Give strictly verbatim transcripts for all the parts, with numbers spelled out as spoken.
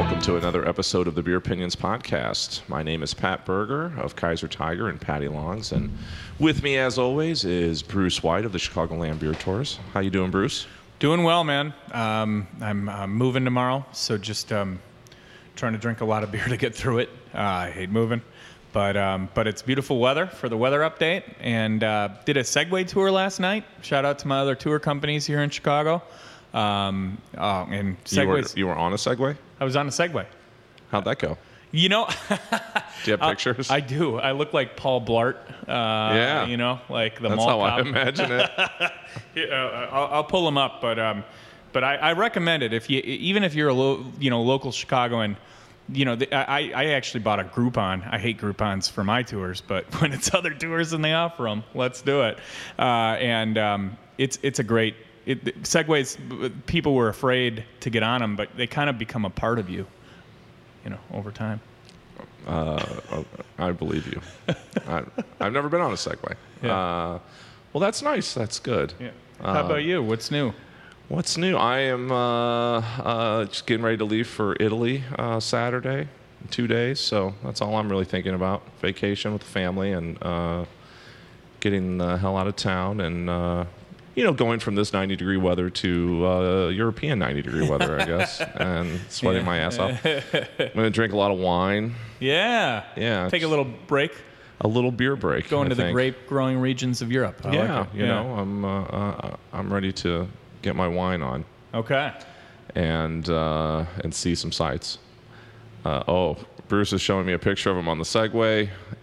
welcome to another episode of the Beer Opinions Podcast. My name is Pat Berger of Kaiser Tiger and Patty Longs, and with me, as always, is Bruce White of the Chicagoland Beer Tours. How you doing, Bruce? Doing well, man. Um, I'm uh, moving tomorrow, so just um, trying to drink a lot of beer to get through it. Uh, I hate moving, but um, but it's beautiful weather for the weather update, and uh, did a Segway tour last night. Shout out to my other tour companies here in Chicago. Um, oh, and Segways. You were, you were on a Segway? I was on a Segway. How'd that go? You know, do you have pictures? I, I do. I look like Paul Blart. Uh, yeah. You know, like the That's mall how cop. I imagine it. yeah, I'll, I'll pull them up, but um, but I, I recommend it if you even if you're a lo, you know local Chicagoan. You know, the, I I actually bought a Groupon. I hate Groupons for my tours, but when it's other tours and they offer them, let's do it. Uh, and um, it's it's a great. It, Segways, people were afraid to get on them, but they kind of become a part of you, you know, over time. Uh, I believe you. I, I've never been on a Segway. Yeah. Uh, well, that's nice. That's good. Yeah. How Uh, about you? What's new? What's new? I am uh, uh, just getting ready to leave for Italy uh, Saturday, in two days. So that's all I'm really thinking about. Vacation with the family and uh, getting the hell out of town and, uh, you know, going from this ninety degree weather to uh, European ninety degree weather, I guess, and sweating Yeah. my ass off. I'm going to drink a lot of wine. Yeah. Yeah. Take a little break. A little beer break. Going I to the think. grape growing regions of Europe. I Yeah, like it. you know, I'm uh, uh, I'm ready to get my wine on Okay. and uh, and see some sights. Uh, oh, Bruce is showing me a picture of him on the Segway.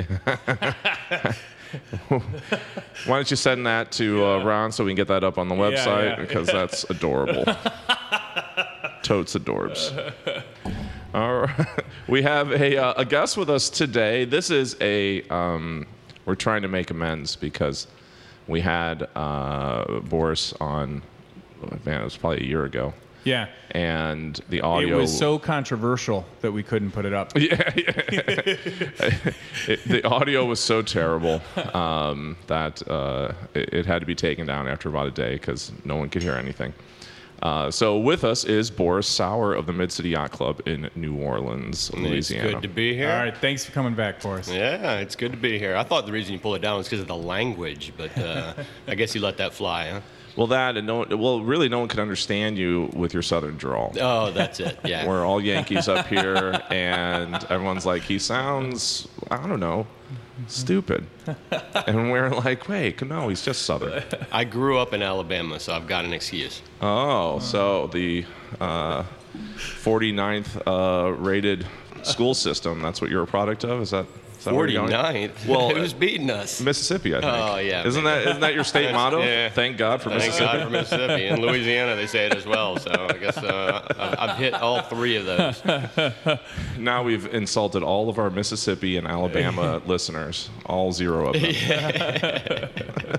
Why don't you send that to uh, Ron so we can get that up on the website, yeah. because that's adorable. Totes adorbs. All right. We have a, uh, a guest with us today. This is a, um, we're trying to make amends because we had uh, Boris on, man, it was probably a year ago. Yeah. And the It audio was so controversial that we couldn't put it up. yeah, yeah. It, the audio was so terrible um, that uh, it, it had to be taken down after about a day because no one could hear anything. Uh, so with us is Boris Sauer of the Mid-City Yacht Club in New Orleans, Louisiana. It's good to be here. All right. Thanks for coming back for us. Yeah, it's good to be here. I thought the reason you pulled it down was because of the language, but uh, I guess you let that fly, huh? Well, that and no one, well, really, no one could understand you with your Southern drawl. Oh, that's it. Yeah. We're all Yankees up here, and everyone's like, he sounds, I don't know, stupid. And we're like, wait, no, he's just Southern. I grew up in Alabama, so I've got an excuse. Oh, so the uh, forty-ninth uh, rated school system, that's what you're a product of? Is that, is that where you're going? forty-ninth? Well, Who's beating us? Mississippi, I think. Oh, yeah, Isn't maybe. that isn't that your state motto? Yeah. Thank God for Thank Mississippi. God for Mississippi. In Louisiana, they say it as well, so I guess uh, I've, I've hit all three of those. Now we've insulted all of our Mississippi and Alabama listeners, all zero of them.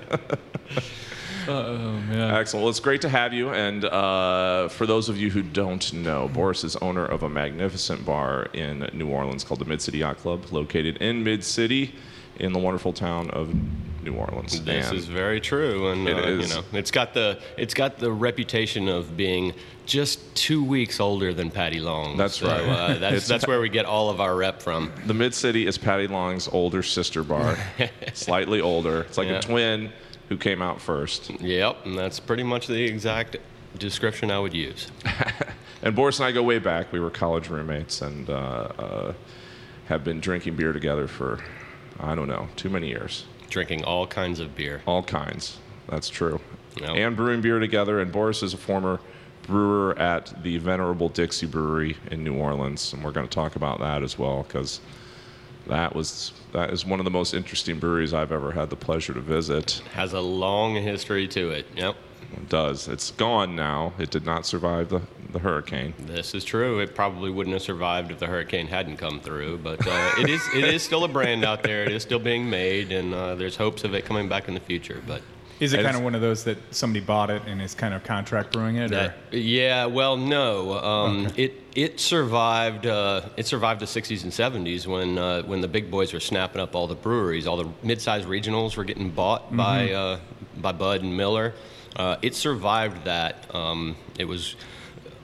Oh, man. Excellent. Well, it's great to have you. And uh, for those of you who don't know, Boris is owner of a magnificent bar in New Orleans called the Mid-City Yacht Club, located in Mid-City in the wonderful town of New Orleans. This And is very true, and It uh, is. you know, it's got the it's got the reputation of being just two weeks older than Patty Long. That's so, right. Uh, that's It's that's pa- where we get all of our rep from. the Mid-City is Patty Long's older sister bar, slightly older. It's like Yeah. a twin who came out first. Yep, and that's pretty much the exact description I would use. And Boris and I go way back. We were college roommates and uh, uh, have been drinking beer together for, I don't know, too many years. Drinking all kinds of beer. All kinds. That's true. Yep. And brewing beer together. And Boris is a former brewer at the Venerable Dixie Brewery in New Orleans. And we're going to talk about that as well because that was that is one of the most interesting breweries I've ever had the pleasure to visit. Has a long history to it. Yep, It does. It's gone now. It did not survive the, the hurricane. this is true. It probably wouldn't have survived if the hurricane hadn't come through. But uh, it is it is still a brand out there. It is still being made, and uh, there's hopes of it coming back in the future. But Is it And kind of it's- one of those that somebody bought it and is kind of contract brewing it? That, or? yeah, well, no. Um, It it survived. Uh, it survived the sixties and seventies when uh, when the big boys were snapping up all the breweries. All the mid-sized regionals were getting bought Mm-hmm. by uh, by Bud and Miller. Uh, it survived that. Um, it was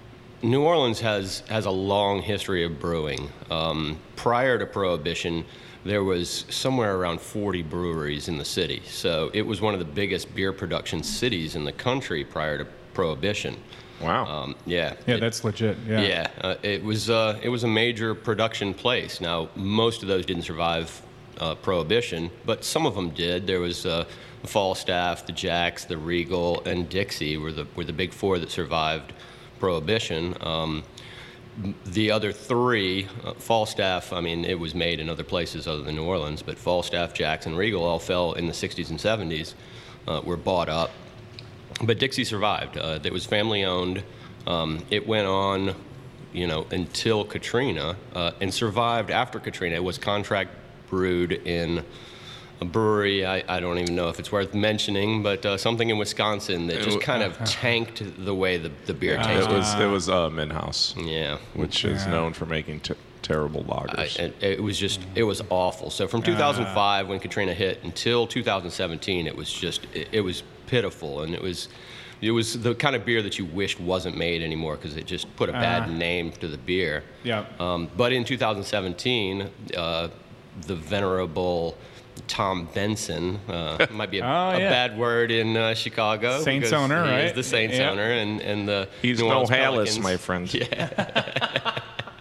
New Orleans has has a long history of brewing. Um, prior to Prohibition, there was somewhere around forty breweries in the city. So it was one of the biggest beer production cities in the country prior to Prohibition. Wow. Um, yeah. Yeah, it- that's legit. Yeah. Yeah, uh, it was uh, it was a major production place. Now, most of those didn't survive uh, Prohibition, but some of them did. There was uh, the Falstaff, the Jacks, the Regal, and Dixie were the were the big four that survived Prohibition. Um, the other three, uh, Falstaff, I mean, it was made in other places other than New Orleans, but Falstaff, Jacks, and Regal all fell in the sixties and seventies, uh, were bought up. But Dixie survived. Uh, it was family owned. Um, it went on, you know, until Katrina, uh, and survived after Katrina. It was contract brewed in a brewery. I, I don't even know if it's worth mentioning, but uh, something in Wisconsin that just kind of tanked the way the, the beer It tasted. was it was uh, Minhouse, Yeah. which is Yeah. known for making t- terrible I, lagers. it, it was just, it was awful. So from two thousand five, when Katrina hit, until two thousand seventeen, it was just, it, it was pitiful, and it was, it was the kind of beer that you wished wasn't made anymore because it just put a bad Uh. name to the beer. Yeah. Um, but in two thousand seventeen, uh, the venerable Tom Benson, uh, might be a, Oh, a yeah. bad word in uh, Chicago. Saints because owner, he right? is the Saints Yeah. owner, and, and the He's New no Orleans Hallis, Pelicans. my friend.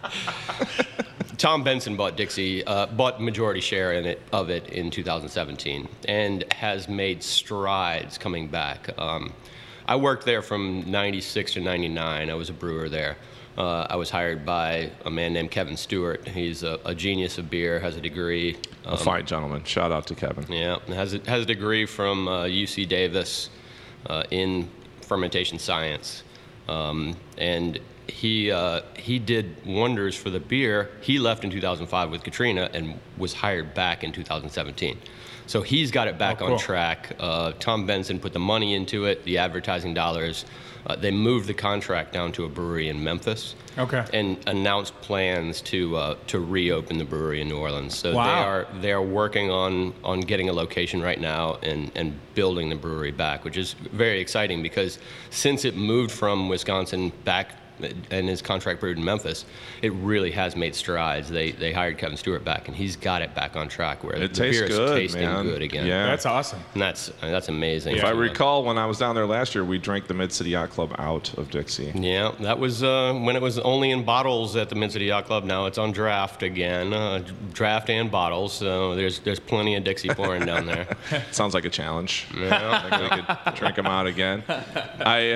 Tom Benson bought Dixie, uh, bought majority share in it of it in two thousand seventeen, and has made strides coming back. Um, I worked there from ninety-six to ninety-nine. I was a brewer there. Uh, I was hired by a man named Kevin Stewart. He's a, a genius of beer, has a degree. A fine gentleman. Shout out to Kevin. Yeah, has a, has a degree from uh, U C Davis uh, in fermentation science, um, and he uh, he did wonders for the beer. He left in two thousand five with Katrina and was hired back in two thousand seventeen. So he's got it back Oh, cool. on track. Uh, Tom Benson put the money into it, the advertising dollars. Uh, they moved the contract down to a brewery in Memphis. Okay. And announced plans to uh, to reopen the brewery in New Orleans. So Wow. they are they are working on on getting a location right now and and building the brewery back, which is very exciting because since it moved from Wisconsin back and his contract brewed in Memphis, it really has made strides. They they hired Kevin Stewart back, and he's got it back on track where It the tastes beer is good, tasting man. good again. Yeah. That's awesome. And that's that's amazing. If I recall, when I was down there last year, we drank the Mid City Yacht Club out of Dixie. Yeah, that was uh, when it was only in bottles at the Mid City Yacht Club. Now it's on draft again, uh, draft and bottles. So there's there's plenty of Dixie pouring down there. Sounds like a challenge. Yeah. I think we could drink them out again. I,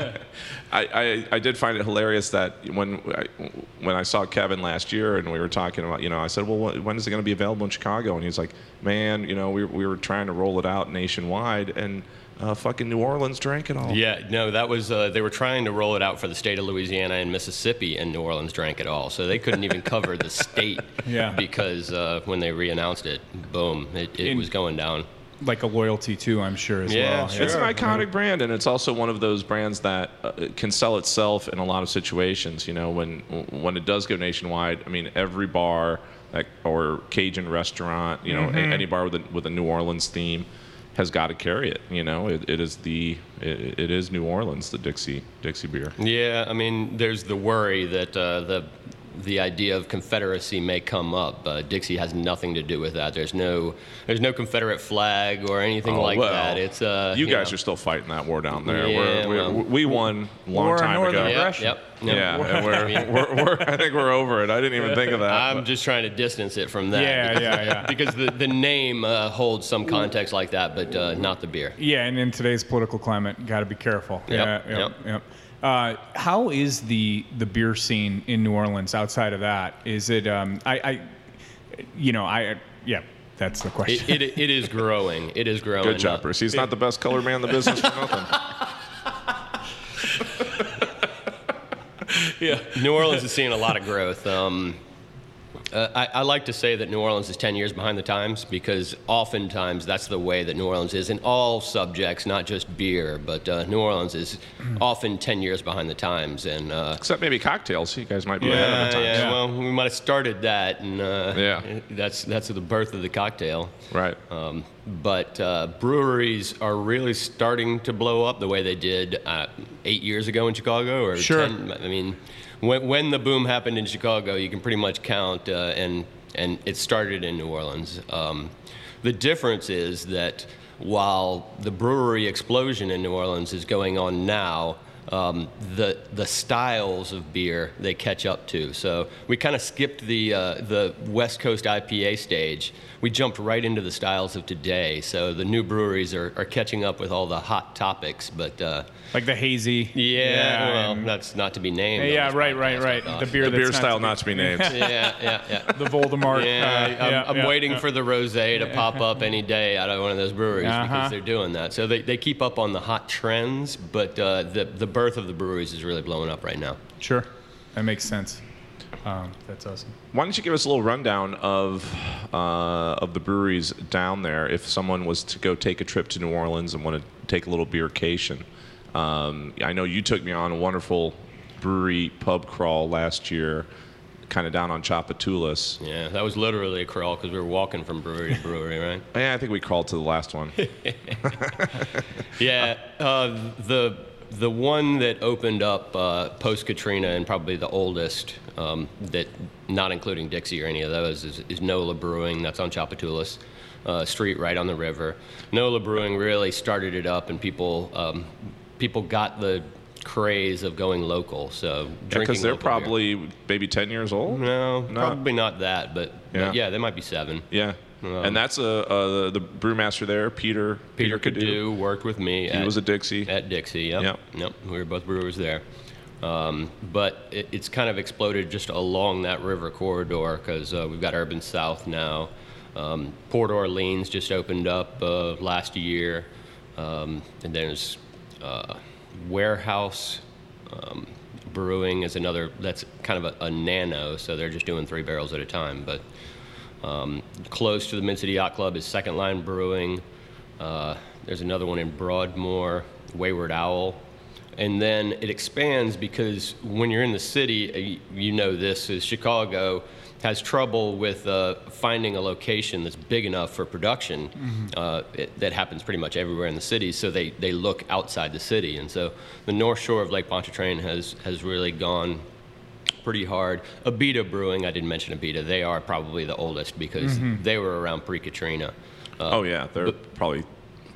I, I, I did find it hilarious that when I, when I saw Kevin last year and we were talking about, you know, I said, well, wh- when is it going to be available in Chicago? And he's like, man, you know, we, we were trying to roll it out nationwide, and uh, fucking New Orleans drank it all. Yeah, no, that was uh, they were trying to roll it out for the state of Louisiana and Mississippi, and New Orleans drank it all. So they couldn't even cover the state Yeah. because uh, when they re-announced it, boom, it, it In- was going down. Like a loyalty too, I'm sure as Yeah, well. sure. It's an iconic brand, and it's also one of those brands that uh, can sell itself in a lot of situations. You know, when when it does go nationwide, I mean, every bar that, or Cajun restaurant, you know, a- any bar with a, with a New Orleans theme has got to carry it. You know, it, it is the it, it is New Orleans, the Dixie Dixie beer. Yeah, I mean, there's the worry that uh, the the idea of Confederacy may come up. Uh, Dixie has nothing to do with that. There's no there's no Confederate flag or anything Oh, like well, that. It's uh, you guys know. are still fighting that war down there. Yeah, we're, we're, well. we won a long War on time Northern ago. Yep, aggression. yep, yep. Yeah, and we're, we're, we're, I think we're over it. I didn't even think of that. I'm but- just trying to distance it from that. Yeah, because, yeah, yeah. Because the, the name uh, holds some context like that, but uh, not the beer. Yeah, and in today's political climate, got to be careful. Yep, Yeah, yep, yep. yep. Uh, how is the the beer scene in New Orleans outside of that? Is it, um, I, I, you know, I, yeah, that's the question. It, it, it is growing. It is growing. Good job, Bruce. He's not the best colored man in the business for nothing. Yeah, New Orleans is seeing a lot of growth. Um, Uh, I, I like to say that New Orleans is ten years behind the times because oftentimes that's the way that New Orleans is in all subjects, not just beer. But uh, New Orleans is often ten years behind the times. And uh, Except maybe cocktails. You guys might be Yeah, ahead of the yeah, times. yeah, well, we might have started that, and uh, Yeah. that's that's the birth of the cocktail. Right. Um, but uh, breweries are really starting to blow up the way they did uh, eight years ago in Chicago, or Sure. ten. I mean, when, when the boom happened in Chicago, you can pretty much count, uh, and and it started in New Orleans. Um, the difference is that while the brewery explosion in New Orleans is going on now, um, the the styles of beer they catch up to. So we kind of skipped the uh, the West Coast I P A stage. We jumped right into the styles of today. So the new breweries are, are catching up with all the hot topics. But uh, Like the hazy. yeah, well, and- that's not to be named. on yeah, this right, right, podcast, right. oh The gosh. beer The that's beer not style to not to be named. Yeah, yeah, yeah. The Voldemort. Yeah, uh, I'm, yeah, I'm yeah, waiting yeah. for the rosé to pop up any day out of one of those breweries Uh-huh. because they're doing that. So they, they keep up on the hot trends, but uh, the the birth of the breweries is really blowing up right now. Sure, that makes sense. Um, that's awesome. Why don't you give us a little rundown of uh, of the breweries down there? If someone was to go take a trip to New Orleans and want to take a little beercation, um, I know you took me on a wonderful brewery pub crawl last year, kind of down on Tchoupitoulas. Yeah, that was literally a crawl because we were walking from brewery to brewery, right? Yeah, I think we crawled to the last one. Yeah, uh, the the one that opened up uh, post Katrina and probably the oldest, um, that not including Dixie or any of those, is, is Nola Brewing. That's on Tchoupitoulas uh, Street, right on the river. Nola Brewing really started it up, and people um, people got the craze of going local. So drinking Because they're local beer. probably maybe ten years old. no, No. probably not that, but Yeah. but yeah, they might be seven. Yeah. Um, and that's a, uh the brewmaster there, Peter. Peter Cadu worked with me. He at, was a Dixie. At Dixie, yep. Yep. Yep. We were both brewers there. Um, but it, it's kind of exploded just along that river corridor because uh, we've got Urban South now. Um, Port Orleans just opened up uh, last year. Um, and there's uh, Warehouse um, Brewing is another, that's kind of a, a nano, so they're just doing three barrels at a time. But um, close to the Mid-City Yacht Club is Second Line Brewing. Uh, there's another one in Broadmoor, Wayward Owl. And then it expands because when you're in the city, uh, you know this, is Chicago has trouble with uh, finding a location that's big enough for production. Mm-hmm. uh, it, that happens pretty much everywhere in the city, so they, they look outside the city. And so the North Shore of Lake Pontchartrain has, has really gone pretty hard. Abita Brewing, I didn't mention Abita, they are probably the oldest because mm-hmm. they were around pre-Katrina. Uh, oh, yeah. They're but, probably,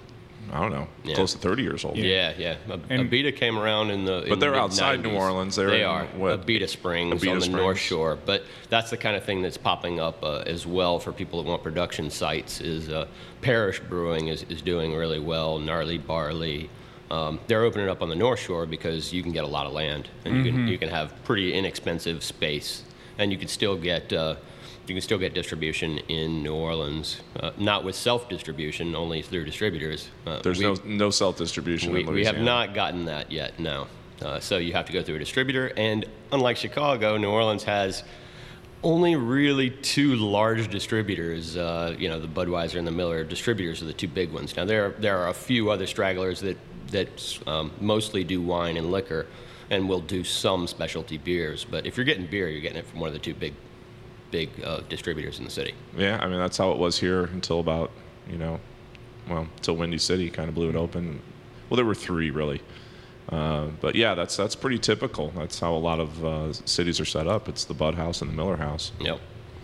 I don't know, yeah. close to thirty years old. Yeah, yeah. yeah. And, Abita came around in the. In but they're the outside mid-nineties. New Orleans. They're they in, are. what? Abita Springs Abita on the Springs. North Shore. But that's the kind of thing that's popping up uh, as well for people that want production sites. Is uh, Parish Brewing is, is doing really well. Gnarly Barley. Um, they're opening up on the North Shore because you can get a lot of land and you Mm-hmm. can you can have pretty inexpensive space, and you can still get. Uh, You can still get distribution in New Orleans, uh, not with self-distribution, only through distributors. Uh, There's we, no no self-distribution we, in we have Louisiana. not gotten that yet, no. Uh, so you have to go through a distributor, and unlike Chicago, New Orleans has only really two large distributors. Uh, you know, the Budweiser and the Miller distributors are the two big ones. Now there there are a few other stragglers that that um, mostly do wine and liquor, and will do some specialty beers. But if you're getting beer, you're getting it from one of the two big. big uh, distributors in the city. Yeah, I mean, that's how it was here until about, you know, well, until Windy City kind of blew it open. Well, there were three, really. Uh, but, yeah, that's that's pretty typical. That's how a lot of uh, cities are set up. It's the Bud House and the Miller House. Yep.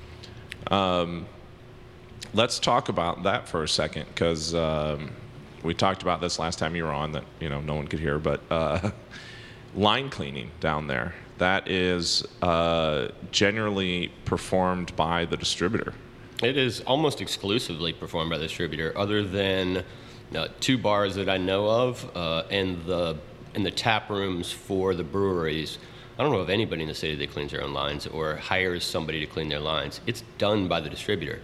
Um, let's talk about that for a second, because um, we talked about this last time you were on that, you know, no one could hear, but uh, line cleaning down there. That is uh, generally performed by the distributor. It is almost exclusively performed by the distributor, other than uh, two bars that I know of, uh, and the and the tap rooms for the breweries. I don't know of anybody in the city that cleans their own lines or hires somebody to clean their lines. It's done by the distributor.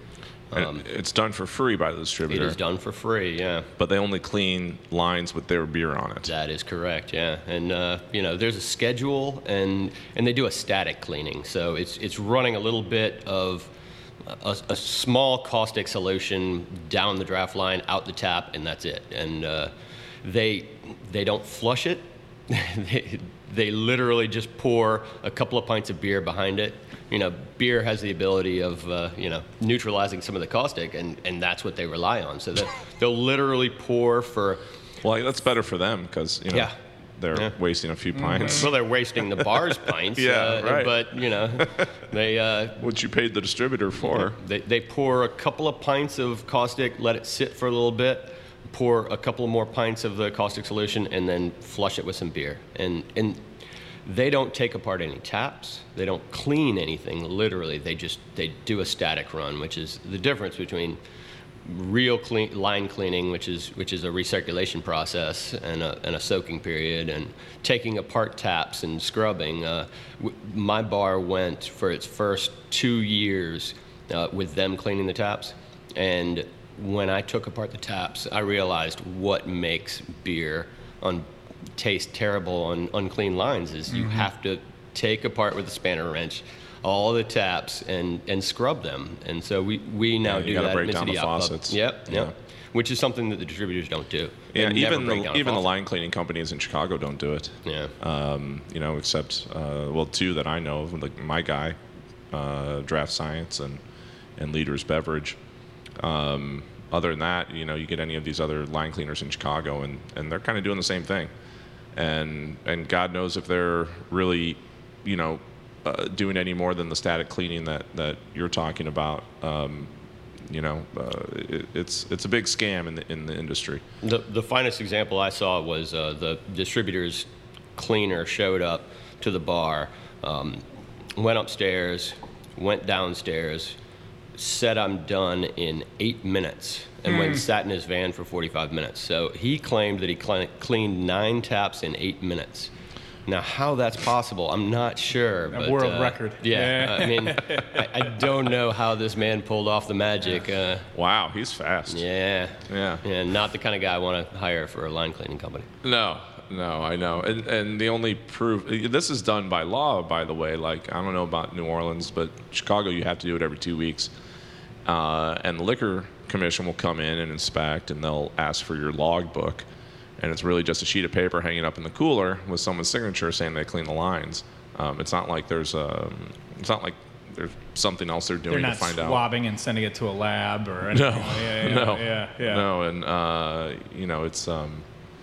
And it's done for free by the It distributor, is done for free, yeah. but they only clean lines with their beer on it. That is correct, yeah. And uh, you know, there's a schedule, and and they do a static cleaning, so it's it's running a little bit of a, a small caustic solution down the draft line, out the tap, and that's it. And uh, they they don't flush it. they, they literally just pour a couple of pints of beer behind it. You know, beer has the ability of, uh, you know, neutralizing some of the caustic, and, and that's what they rely on. So they'll literally pour for... Well, that's better for them because, you know, Yeah. they're Yeah. wasting a few pints. Well, they're wasting the bar's pints. Yeah, uh, right. But, you know, they... Uh, What you paid the distributor for. They, they pour a couple of pints of caustic, let it sit for a little bit, pour a couple of more pints of the caustic solution, and then flush it with some beer. And and they don't take apart any taps. They don't clean anything, literally. They just, they do a static run, which is the difference between real clean, line cleaning, which is which is a recirculation process and a, and a soaking period, and taking apart taps and scrubbing. Uh, w- my bar went for its first two years uh, with them cleaning the taps, and when I took apart the taps, I realized what makes beer on taste terrible on unclean lines is you have to take apart with a spanner wrench all the taps and, and scrub them. And so we, we now Yeah, you do gotta that break at down Mid-City the Yacht Club. faucets. Yep, Yeah. yep. Which is something that the distributors don't do. They Yeah, never even break the, down a even the faucet. line cleaning companies in Chicago don't do it. Yeah. Um, you know, except uh, well, two that I know of, like my guy, uh, Draft Science and and Leaders Beverage. Um, other than that, you know, you get any of these other line cleaners in Chicago, and, and they're kind of doing the same thing. And and God knows if they're really, you know, uh, doing any more than the static cleaning that, that you're talking about. Um, you know, uh, it, it's it's a big scam in the in the industry. The, the finest example I saw was uh, the distributor's cleaner showed up to the bar, um, went upstairs, went downstairs, said I'm done in eight minutes, and went and sat in his van for forty-five minutes. So he claimed that he cle- cleaned nine taps in eight minutes. Now, how that's possible, I'm not sure. A but, world uh, record. Yeah, Yeah. I mean, I, I don't know how this man pulled off the magic. Uh, Wow, he's fast. yeah, Yeah. yeah, not the kind of guy I want to hire for a line cleaning company. No, no, I know. And and the only proof, this is done by law, by the way. Like, I don't know about New Orleans, but Chicago, you have to do it every two weeks. Uh, and the liquor commission will come in and inspect, and they'll ask for your log book. And it's really just a sheet of paper hanging up in the cooler with someone's signature saying they clean the lines. Um, it's not like there's a, it's not like there's something else they're doing They're to not find out. swabbing and sending it to a lab or No, anything. yeah, yeah, no, yeah, yeah. no, and uh, you know it's um,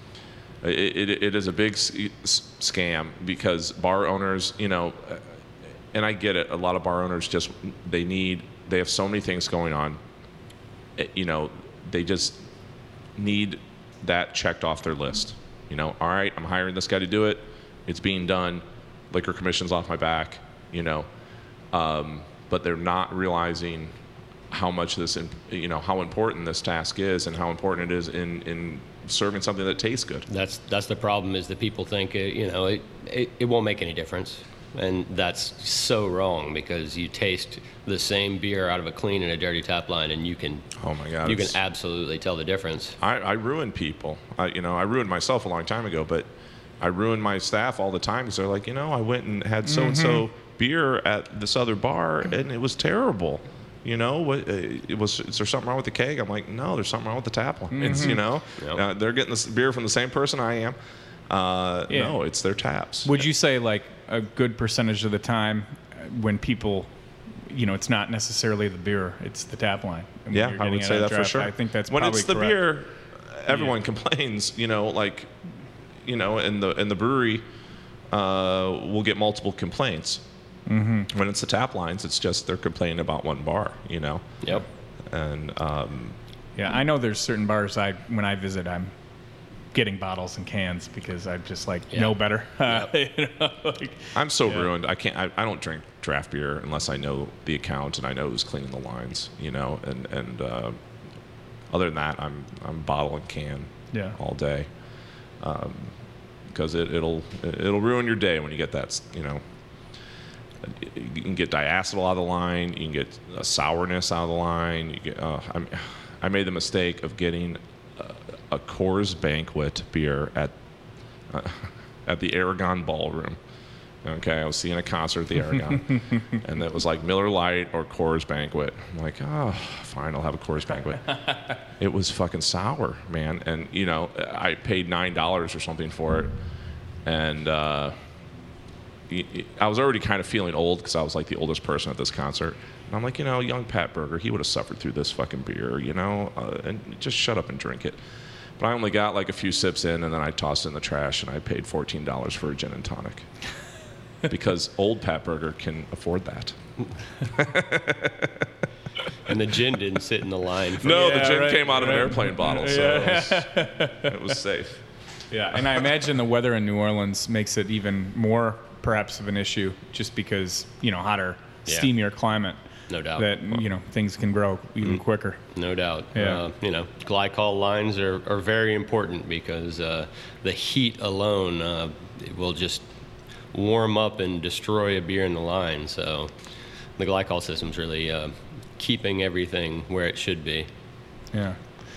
it, it, it is a big s- s- scam because bar owners, you know, uh, and I get it. A lot of bar owners just they need they have so many things going on. It- you know, they just need that checked off their list. You know, all right, I'm hiring this guy to do it. It's being done. Liquor commission's off my back. You know. Um, but they're not realizing how much this, in- you know, how important this task is and how important it is in, in serving something that tastes good. That's that's the problem is that people think uh, you know it, it it won't make any difference, and that's so wrong because you taste the same beer out of a clean and a dirty tap line, and you can Oh my God! you can it's- absolutely tell the difference. I, I ruin people. I, you know, I ruined myself a long time ago, but I ruin my staff all the time because they're like, you know, I went and had so and so beer at this other bar and it was terrible. You know, what? uh, It was. Is there something wrong with the keg? I'm like, no, there's something wrong with the tap line. It's you know, Yep. uh, they're getting this beer from the same person I am. Uh, Yeah. No, it's their taps. Would you say like a good percentage of the time uh, when people, you know, it's not necessarily the beer, it's the tap line. And when Yeah, you're I would getting say at that for draft, sure. I think that's when probably it's the correct. beer, everyone Yeah. complains. You know, like, you know, in the in the brewery, uh, we'll get multiple complaints. Mm-hmm. When it's the tap lines, it's just they're complaining about one bar. You know, Yep. and um, Yeah, I know there's certain bars I when I visit I'm getting bottles and cans because I just like Yeah. know better. Yep. You know, like, I'm so Yeah. ruined. I can't. I, I don't drink draft beer unless I know the account and I know who's cleaning the lines. You know, and and uh, other than that, I'm I'm bottle and can Yeah. all day. Because it, it'll it'll ruin your day when you get that, you know, you can get diacetyl out of the line. You can get a sourness out of the line. You get, uh, I, I made the mistake of getting a, a Coors Banquet beer at uh, at the Aragon Ballroom. Okay, I was seeing a concert at the Aragon, and it was like Miller Lite or Coors Banquet. I'm like, oh, fine, I'll have a Coors Banquet. It was fucking sour, man. And, you know, I paid nine dollars or something for it. And uh, I was already kind of feeling old because I was like the oldest person at this concert. And I'm like, you know, young Pat Berger, he would have suffered through this fucking beer, you know, uh, and just shut up and drink it. But I only got like a few sips in, and then I tossed it in the trash, and I paid fourteen dollars for a gin and tonic. Because old Pat Berger can afford that. And the gin didn't sit in the line. For No, Yeah, the gin right, came out of right. an airplane bottle, so it, was, it was safe. Yeah, and I imagine the weather in New Orleans makes it even more perhaps of an issue, just because, you know, hotter, Yeah. steamier climate. No doubt. That, you know, things can grow even quicker. No doubt. Yeah. Uh, you know, glycol lines are, are very important because uh, the heat alone uh, will just warm up and destroy a beer in the line. So the glycol system's really uh, keeping everything where it should be. Yeah.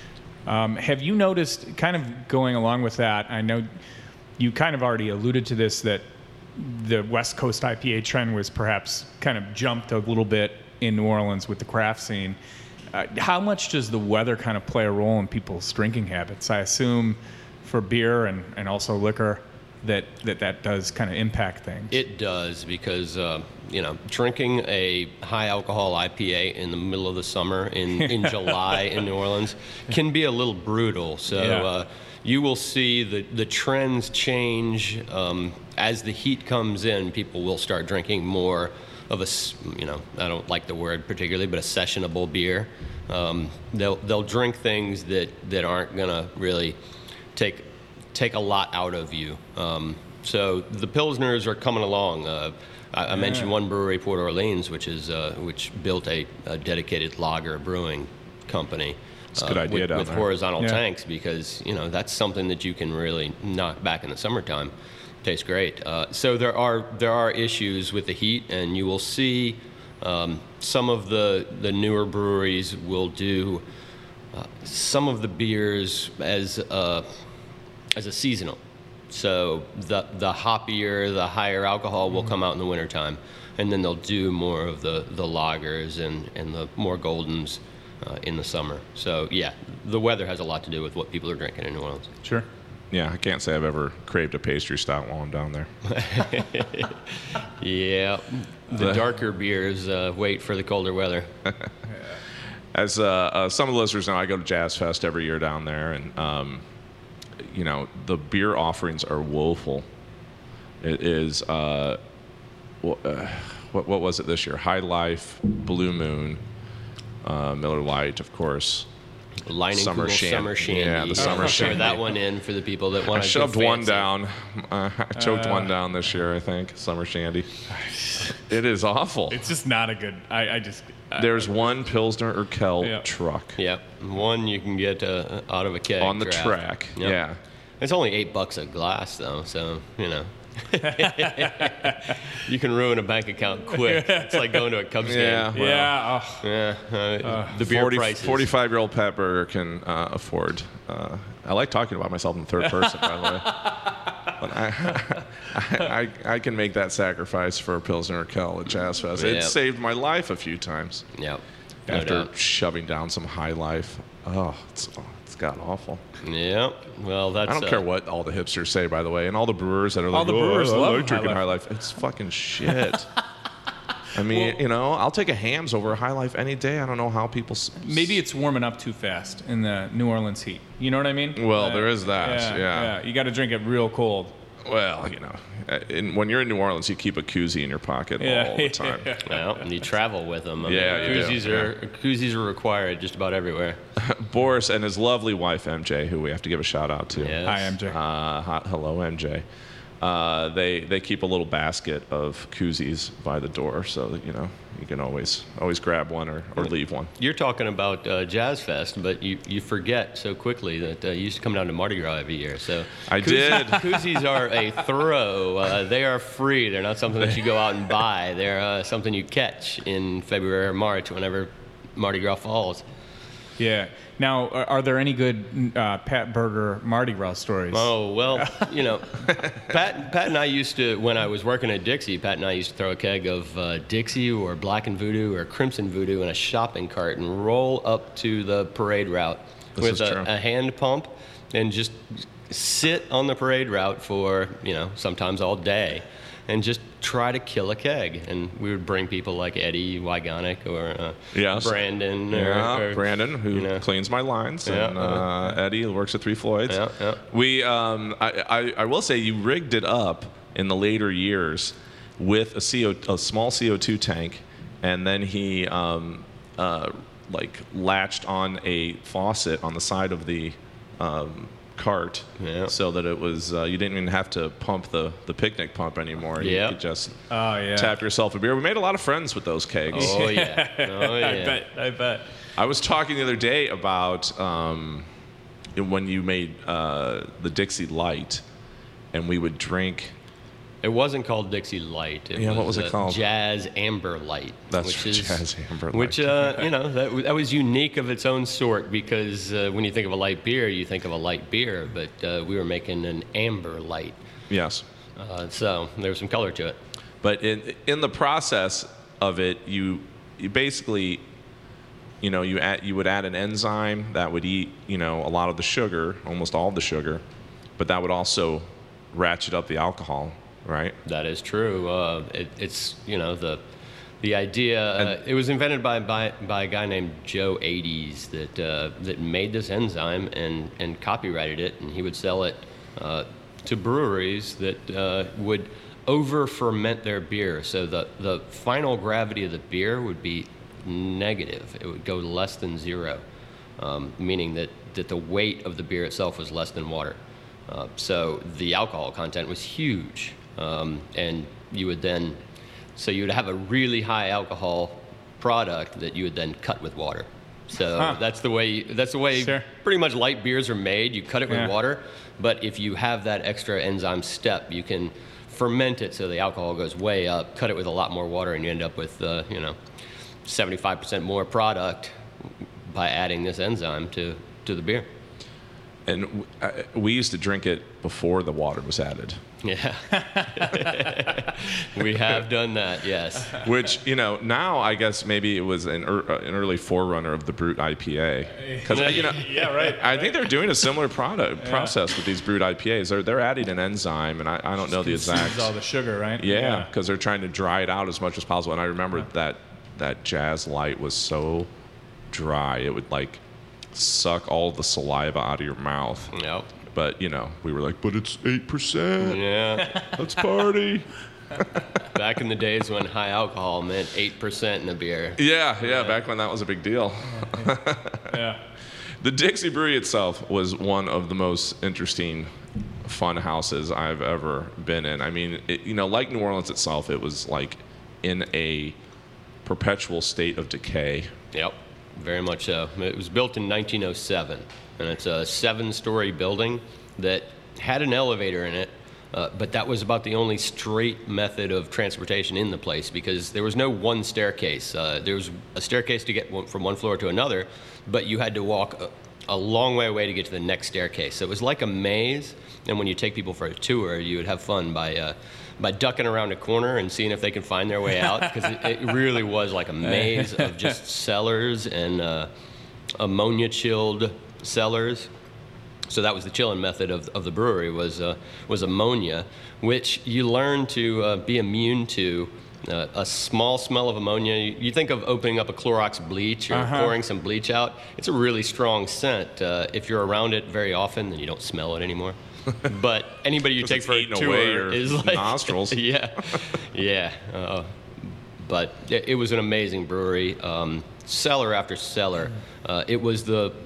Um, have you noticed, kind of going along with that, I know you kind of already alluded to this, that the West Coast I P A trend was perhaps kind of jumped a little bit in New Orleans with the craft scene. Uh, how much does the weather kind of play a role in people's drinking habits? I assume for beer and, and also liquor, that that, that does kind of impact things. It does because, uh, you know, drinking a high alcohol I P A in the middle of the summer in, in July in New Orleans can be a little brutal. So Yeah. uh, you will see the, the trends change. Um, as the heat comes in, people will start drinking more of a, s- you know, I don't like the word particularly, but a sessionable beer. Um, they'll, they'll drink things that, that aren't going to really take take a lot out of you. Um, so the Pilsners are coming along. Uh, I, I mentioned one brewery, Port Orleans, which is uh, which built a, a dedicated lager brewing company. It's a good idea with, down with there. horizontal Yeah. tanks, because you know that's something that you can really knock back in the summertime. Tastes great. Uh, so there are there are issues with the heat, and you will see um, some of the the newer breweries will do uh, some of the beers as uh, as a seasonal. So the the hoppier, the higher alcohol will come out in the wintertime, and then they'll do more of the, the lagers and, and the more goldens uh, in the summer. So yeah, the weather has a lot to do with what people are drinking in New Orleans. Sure. Yeah, I can't say I've ever craved a pastry stout while I'm down there. Yeah, the darker beers uh, wait for the colder weather. As uh, uh, some of the listeners know, I go to Jazz Fest every year down there, and um, you know the beer offerings are woeful. It is uh, wh- uh, what what was it this year? High Life, Blue Moon, uh, Miller Lite, of course. Lining Summer Kugel Shan- Summer Shandy. yeah, the Summer Throw Shandy. that one in for the people that want I to shoved one down. Uh, I choked one down this year, I think. Summer Shandy. It is awful. It's just not a good, I, I just, I, There's one Pilsner or Kel Yeah. truck Yep, one you can get uh, out of a keg on the draft. track. Yep. Yeah. It's only eight bucks a glass, though, so you know. You can ruin a bank account quick. It's like going to a Cubs Yeah. game. well, yeah, oh, Yeah, uh, the beer forty, prices. forty-five-year-old Pat Berger can uh, afford. Uh, I like talking about myself in third person, by the way. But I, I, I, I can make that sacrifice for a Pilsner or Kel at Jazz Fest. It Yep. saved my life a few times Yep. No after doubt. shoving down some High Life. Oh, it's, oh, it's got awful. Yep. Well, that's. I don't uh, care what all the hipsters say, by the way, and all the brewers that are like, the oh, brewers I, I love like drinking High High Life." Life. It's fucking shit. I mean, you know, I'll take a Hams over a High Life any day. I don't know how people. S- maybe it's warming up too fast in the New Orleans heat. You know what I mean? Well, there is that, yeah. You got to drink it real cold. Well, you know, uh, in, when you're in New Orleans, you keep a koozie in your pocket Yeah. all the time. Well, and you travel with them. I Yeah, mean, you do, koozies are koozies are required just about everywhere. Boris and his lovely wife M J, who we have to give a shout out to. Yes. Hi, M J. Uh, hot, hello, M J. uh, they they keep a little basket of koozies by the door, so that you know you can always always grab one or, or leave one. You're talking about uh, Jazz Fest, but you, you forget so quickly that uh, you used to come down to Mardi Gras every year. So I koozies, did. Koozies are a throw. Uh, they are free. They're not something that you go out and buy. They're uh, something you catch in February or March, whenever Mardi Gras falls. Yeah. Now, are, are there any good uh, Pat Berger Mardi Gras stories? Oh, well, you know, Pat, Pat and I used to, when I was working at Dixie, Pat and I used to throw a keg of uh, Dixie or Black and Voodoo or Crimson Voodoo in a shopping cart and roll up to the parade route This with is a, true. a hand pump and just sit on the parade route for, you know, sometimes all day and just try to kill a keg. And we would bring people like Eddie Wygonic or uh, Yes. Brandon. Yeah, or, or, Brandon, who you know. cleans my lines, Yeah, and uh, Eddie, who works at Three Floyds. Yeah, yeah. We, um, I, I, I will say, you rigged it up in the later years with a C O, a small C O two tank, and then he, um, uh, like, latched on a faucet on the side of the um, cart, Yeah. so that it was uh, you didn't even have to pump the, the picnic pump anymore. You Yeah. could just Oh, yeah. tap yourself a beer. We made a lot of friends with those kegs. Oh, yeah. Oh, yeah. I bet. I bet. I was talking the other day about um, when you made uh, the Dixie Light, and we would drink. It wasn't called Dixie Light. It Yeah, was, what was it uh, called? Jazz Amber Light. That's which right, is, Jazz Amber Light. Which, uh, you know, that, w- that was unique of its own sort because uh, when you think of a light beer, you think of a light beer, but uh, we were making an amber light. Yes, Uh, so there was some color to it. but in in the process of it, you you basically, you know, you add, you would add an enzyme that would eat, you know, a lot of the sugar, almost all of the sugar, but that would also ratchet up the alcohol, right? That is true. Uh, it, it's, you know, the the idea, uh, And- it was invented by, by, by a guy named Joe Ades that, uh, that made this enzyme and, and copyrighted it, and he would sell it uh, to breweries that uh, would over-ferment their beer. So the, the final gravity of the beer would be negative. It would go less than zero, um, meaning that, that the weight of the beer itself was less than water. Uh, so the alcohol content was huge. Um, and you would then, so you would have a really high alcohol product that you would then cut with water. So Huh. that's the way, that's the way Sure. pretty much light beers are made. You cut it with Yeah. water, but if you have that extra enzyme step, you can ferment it so the alcohol goes way up, cut it with a lot more water, and you end up with, uh, you know, seventy-five percent more product by adding this enzyme to, to the beer. And w- I- we used to drink it before the water was added. Yeah. We have done that, yes. Which, you know, now I guess maybe it was an, er, an early forerunner of the Brute I P A. Because, you know, Yeah, right. I think they're doing a similar product process with these Brute I P As. They're, they're adding an enzyme, and I, I don't know the exact. Consumes all the sugar, right? Yeah, because they're trying to dry it out as much as possible. And I remember that that Jazz Light was so dry, it would like suck all the saliva out of your mouth. Yep. But, you know, we were like, but it's eight percent. Yeah. Let's party. Back in the days when high alcohol meant eight percent in a beer. Yeah, yeah, back when that was a big deal. Yeah. The Dixie Brewery itself was one of the most interesting fun houses I've ever been in. I mean, it, you know, like New Orleans itself, it was like in a perpetual state of decay. Yep. Very much so. It was built in nineteen oh seven, and it's a seven-story building that had an elevator in it, uh, but that was about the only straight method of transportation in the place because there was no one staircase. Uh, there was a staircase to get one, from one floor to another, but you had to walk a, a long way away to get to the next staircase. So it was like a maze, and when you take people for a tour, you would have fun by uh, by ducking around a corner and seeing if they can find their way out, because it, it really was like a maze of just cellars and uh, ammonia-chilled cellars. So that was the chilling method of, of the brewery, was uh, was ammonia, which you learn to uh, be immune to. Uh, a small smell of ammonia. You, you think of opening up a Clorox bleach or Uh-huh. pouring some bleach out. It's a really strong scent. Uh, if you're around it very often, then you don't smell it anymore. But anybody you 'Cause take it's for a eating tour away your is like nostrils. yeah, yeah. Uh, but it, it was an amazing brewery. Um, cellar after cellar. Uh, it was the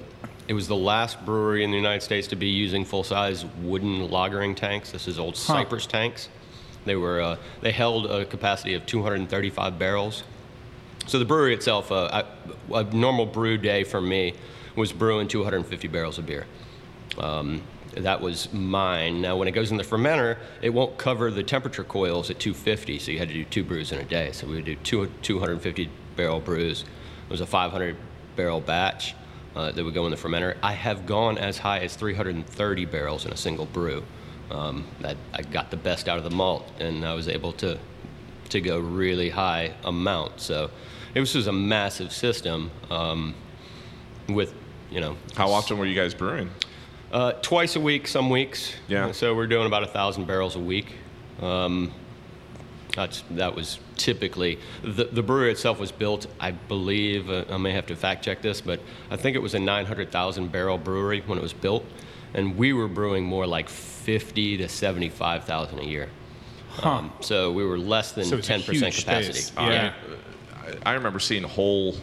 it was the last brewery in the United States to be using full-size wooden lagering tanks. This is old Huh. Cypress tanks. They were uh, they held a capacity of two hundred thirty-five barrels. So the brewery itself, uh, I, a normal brew day for me was brewing two hundred fifty barrels of beer. Um, that was mine. Now, when it goes in the fermenter, it won't cover the temperature coils at two fifty, so you had to do two brews in a day. So we would do two two hundred fifty barrel brews. It was a five hundred barrel batch uh, that would go in the fermenter. I have gone as high as three hundred thirty barrels in a single brew. Um, that I got the best out of the malt, and I was able to to go really high amount. So it was just a massive system um, with, you know. How often were you guys brewing? Uh, twice a week, some weeks. Yeah. So we're doing about a thousand barrels a week. Um, that's that was typically the the brewery itself was built. I believe uh, I may have to fact check this, but I think it was a nine hundred thousand barrel brewery when it was built, and we were brewing more like fifty to seventy-five thousand a year. Huh. Um, so we were less than So it's a ten percent huge capacity. space. I- Yeah. I, I remember seeing whole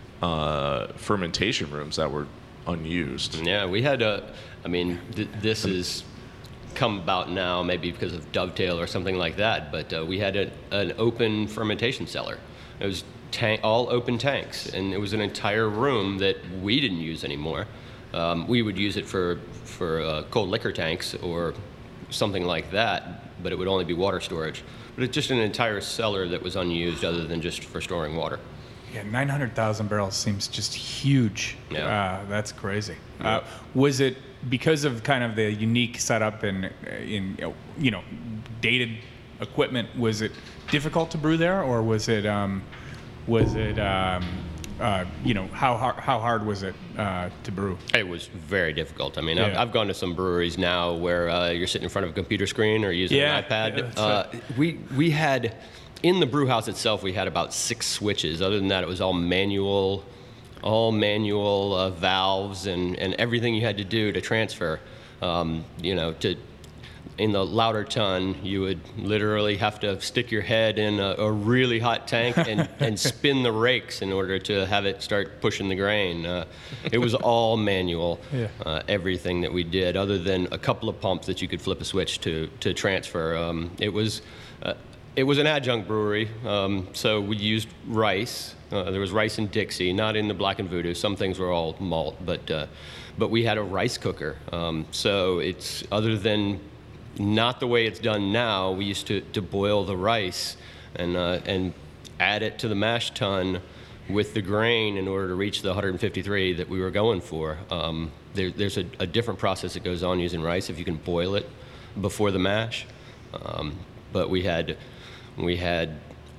uh, fermentation rooms that were unused. Yeah, we had a. I mean, th- this has come about now, maybe because of Dovetail or something like that. But uh, we had a, an open fermentation cellar. It was tank, all open tanks, and it was an entire room that we didn't use anymore. Um, we would use it for for uh, cold liquor tanks or something like that, but it would only be water storage. But it's just an entire cellar that was unused, other than just for storing water. Yeah, nine hundred thousand barrels seems just huge. Yeah. Uh, that's crazy. Uh, was it because of kind of the unique setup and in you know dated equipment? Was it difficult to brew there, or was it um, was it um, uh, you know how hard how hard was it uh, to brew? It was very difficult. I mean, I've, Yeah. I've gone to some breweries now where uh, you're sitting in front of a computer screen or using Yeah, an iPad. yeah, that's uh, we we had in the brew house itself, we had about six switches. Other than that, it was all manual, all manual uh, valves and, and everything you had to do to transfer. Um, you know, to in the louder ton, you would literally have to stick your head in a, a really hot tank and, and spin the rakes in order to have it start pushing the grain. Uh, it was all manual, Yeah. uh, everything that we did, other than a couple of pumps that you could flip a switch to to transfer. Um, it was uh, it was an adjunct brewery, um, so we used rice. Uh, there was rice and Dixie, not in the Black and Voodoo. Some things were all malt, but uh, but we had a rice cooker. Um, so it's other than not the way it's done now. We used to, to boil the rice and uh, and add it to the mash tun with the grain in order to reach the one hundred fifty-three that we were going for. Um, there, there's a, a different process that goes on using rice if you can boil it before the mash. Um, but we had we had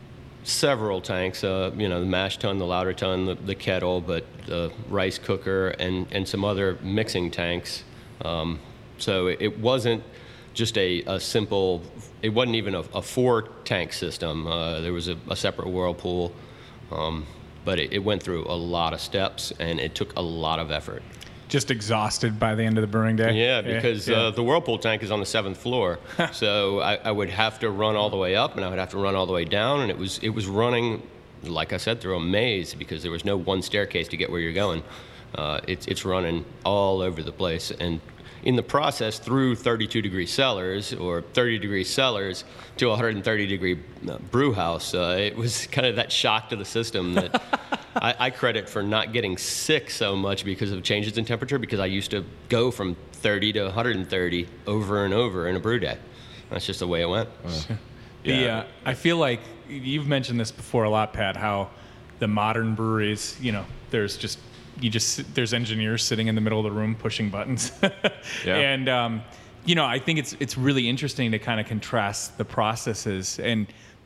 several tanks, uh, you know, the mash tun, the louder tun, the, the kettle, but the rice cooker and, and some other mixing tanks. Um, so it, it wasn't just a, a simple, it wasn't even a, a four-tank system. Uh, there was a, a separate whirlpool, um, but it, it went through a lot of steps, and it took a lot of effort. Just exhausted by the end of the brewing day. Yeah, because yeah. Uh, the whirlpool tank is on the seventh floor, so I, I would have to run all the way up, and I would have to run all the way down, and it was it was running, like I said, through a maze because there was no one staircase to get where you're going. Uh, it's it's running all over the place, and in the process, through thirty-two degree cellars or thirty degree cellars to a one hundred thirty degree uh, brew house, uh, it was kind of that shock to the system that I, I credit for not getting sick so much because of changes in temperature, because I used to go from thirty to one hundred thirty over and over in a brew day. That's just the way it went. The, Yeah. uh, I feel like you've mentioned this before a lot, Pat, how the modern breweries, you know, there's just, you just, sit- there's engineers sitting in the middle of the room pushing buttons. Yeah. And, um, you know, I think it's, it's really interesting to kind of contrast the processes. And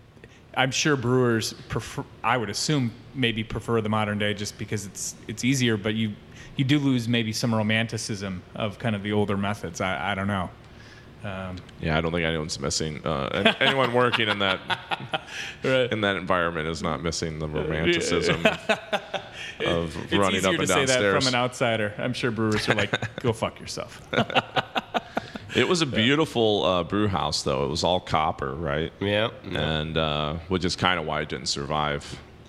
I'm sure brewers prefer, I would assume maybe prefer the modern day just because it's, it's easier, but you, you do lose maybe some romanticism of kind of the older methods. I, I don't know. Um, Yeah, I don't think anyone's missing. Uh, an- anyone working in that right. in that environment is not missing the romanticism of It's running easier up and to say that downstairs. from an outsider. I'm sure brewers are like, go fuck yourself. It was a beautiful uh, brew house, though. It was all copper, right? Yeah. And uh, which is kind of why it didn't survive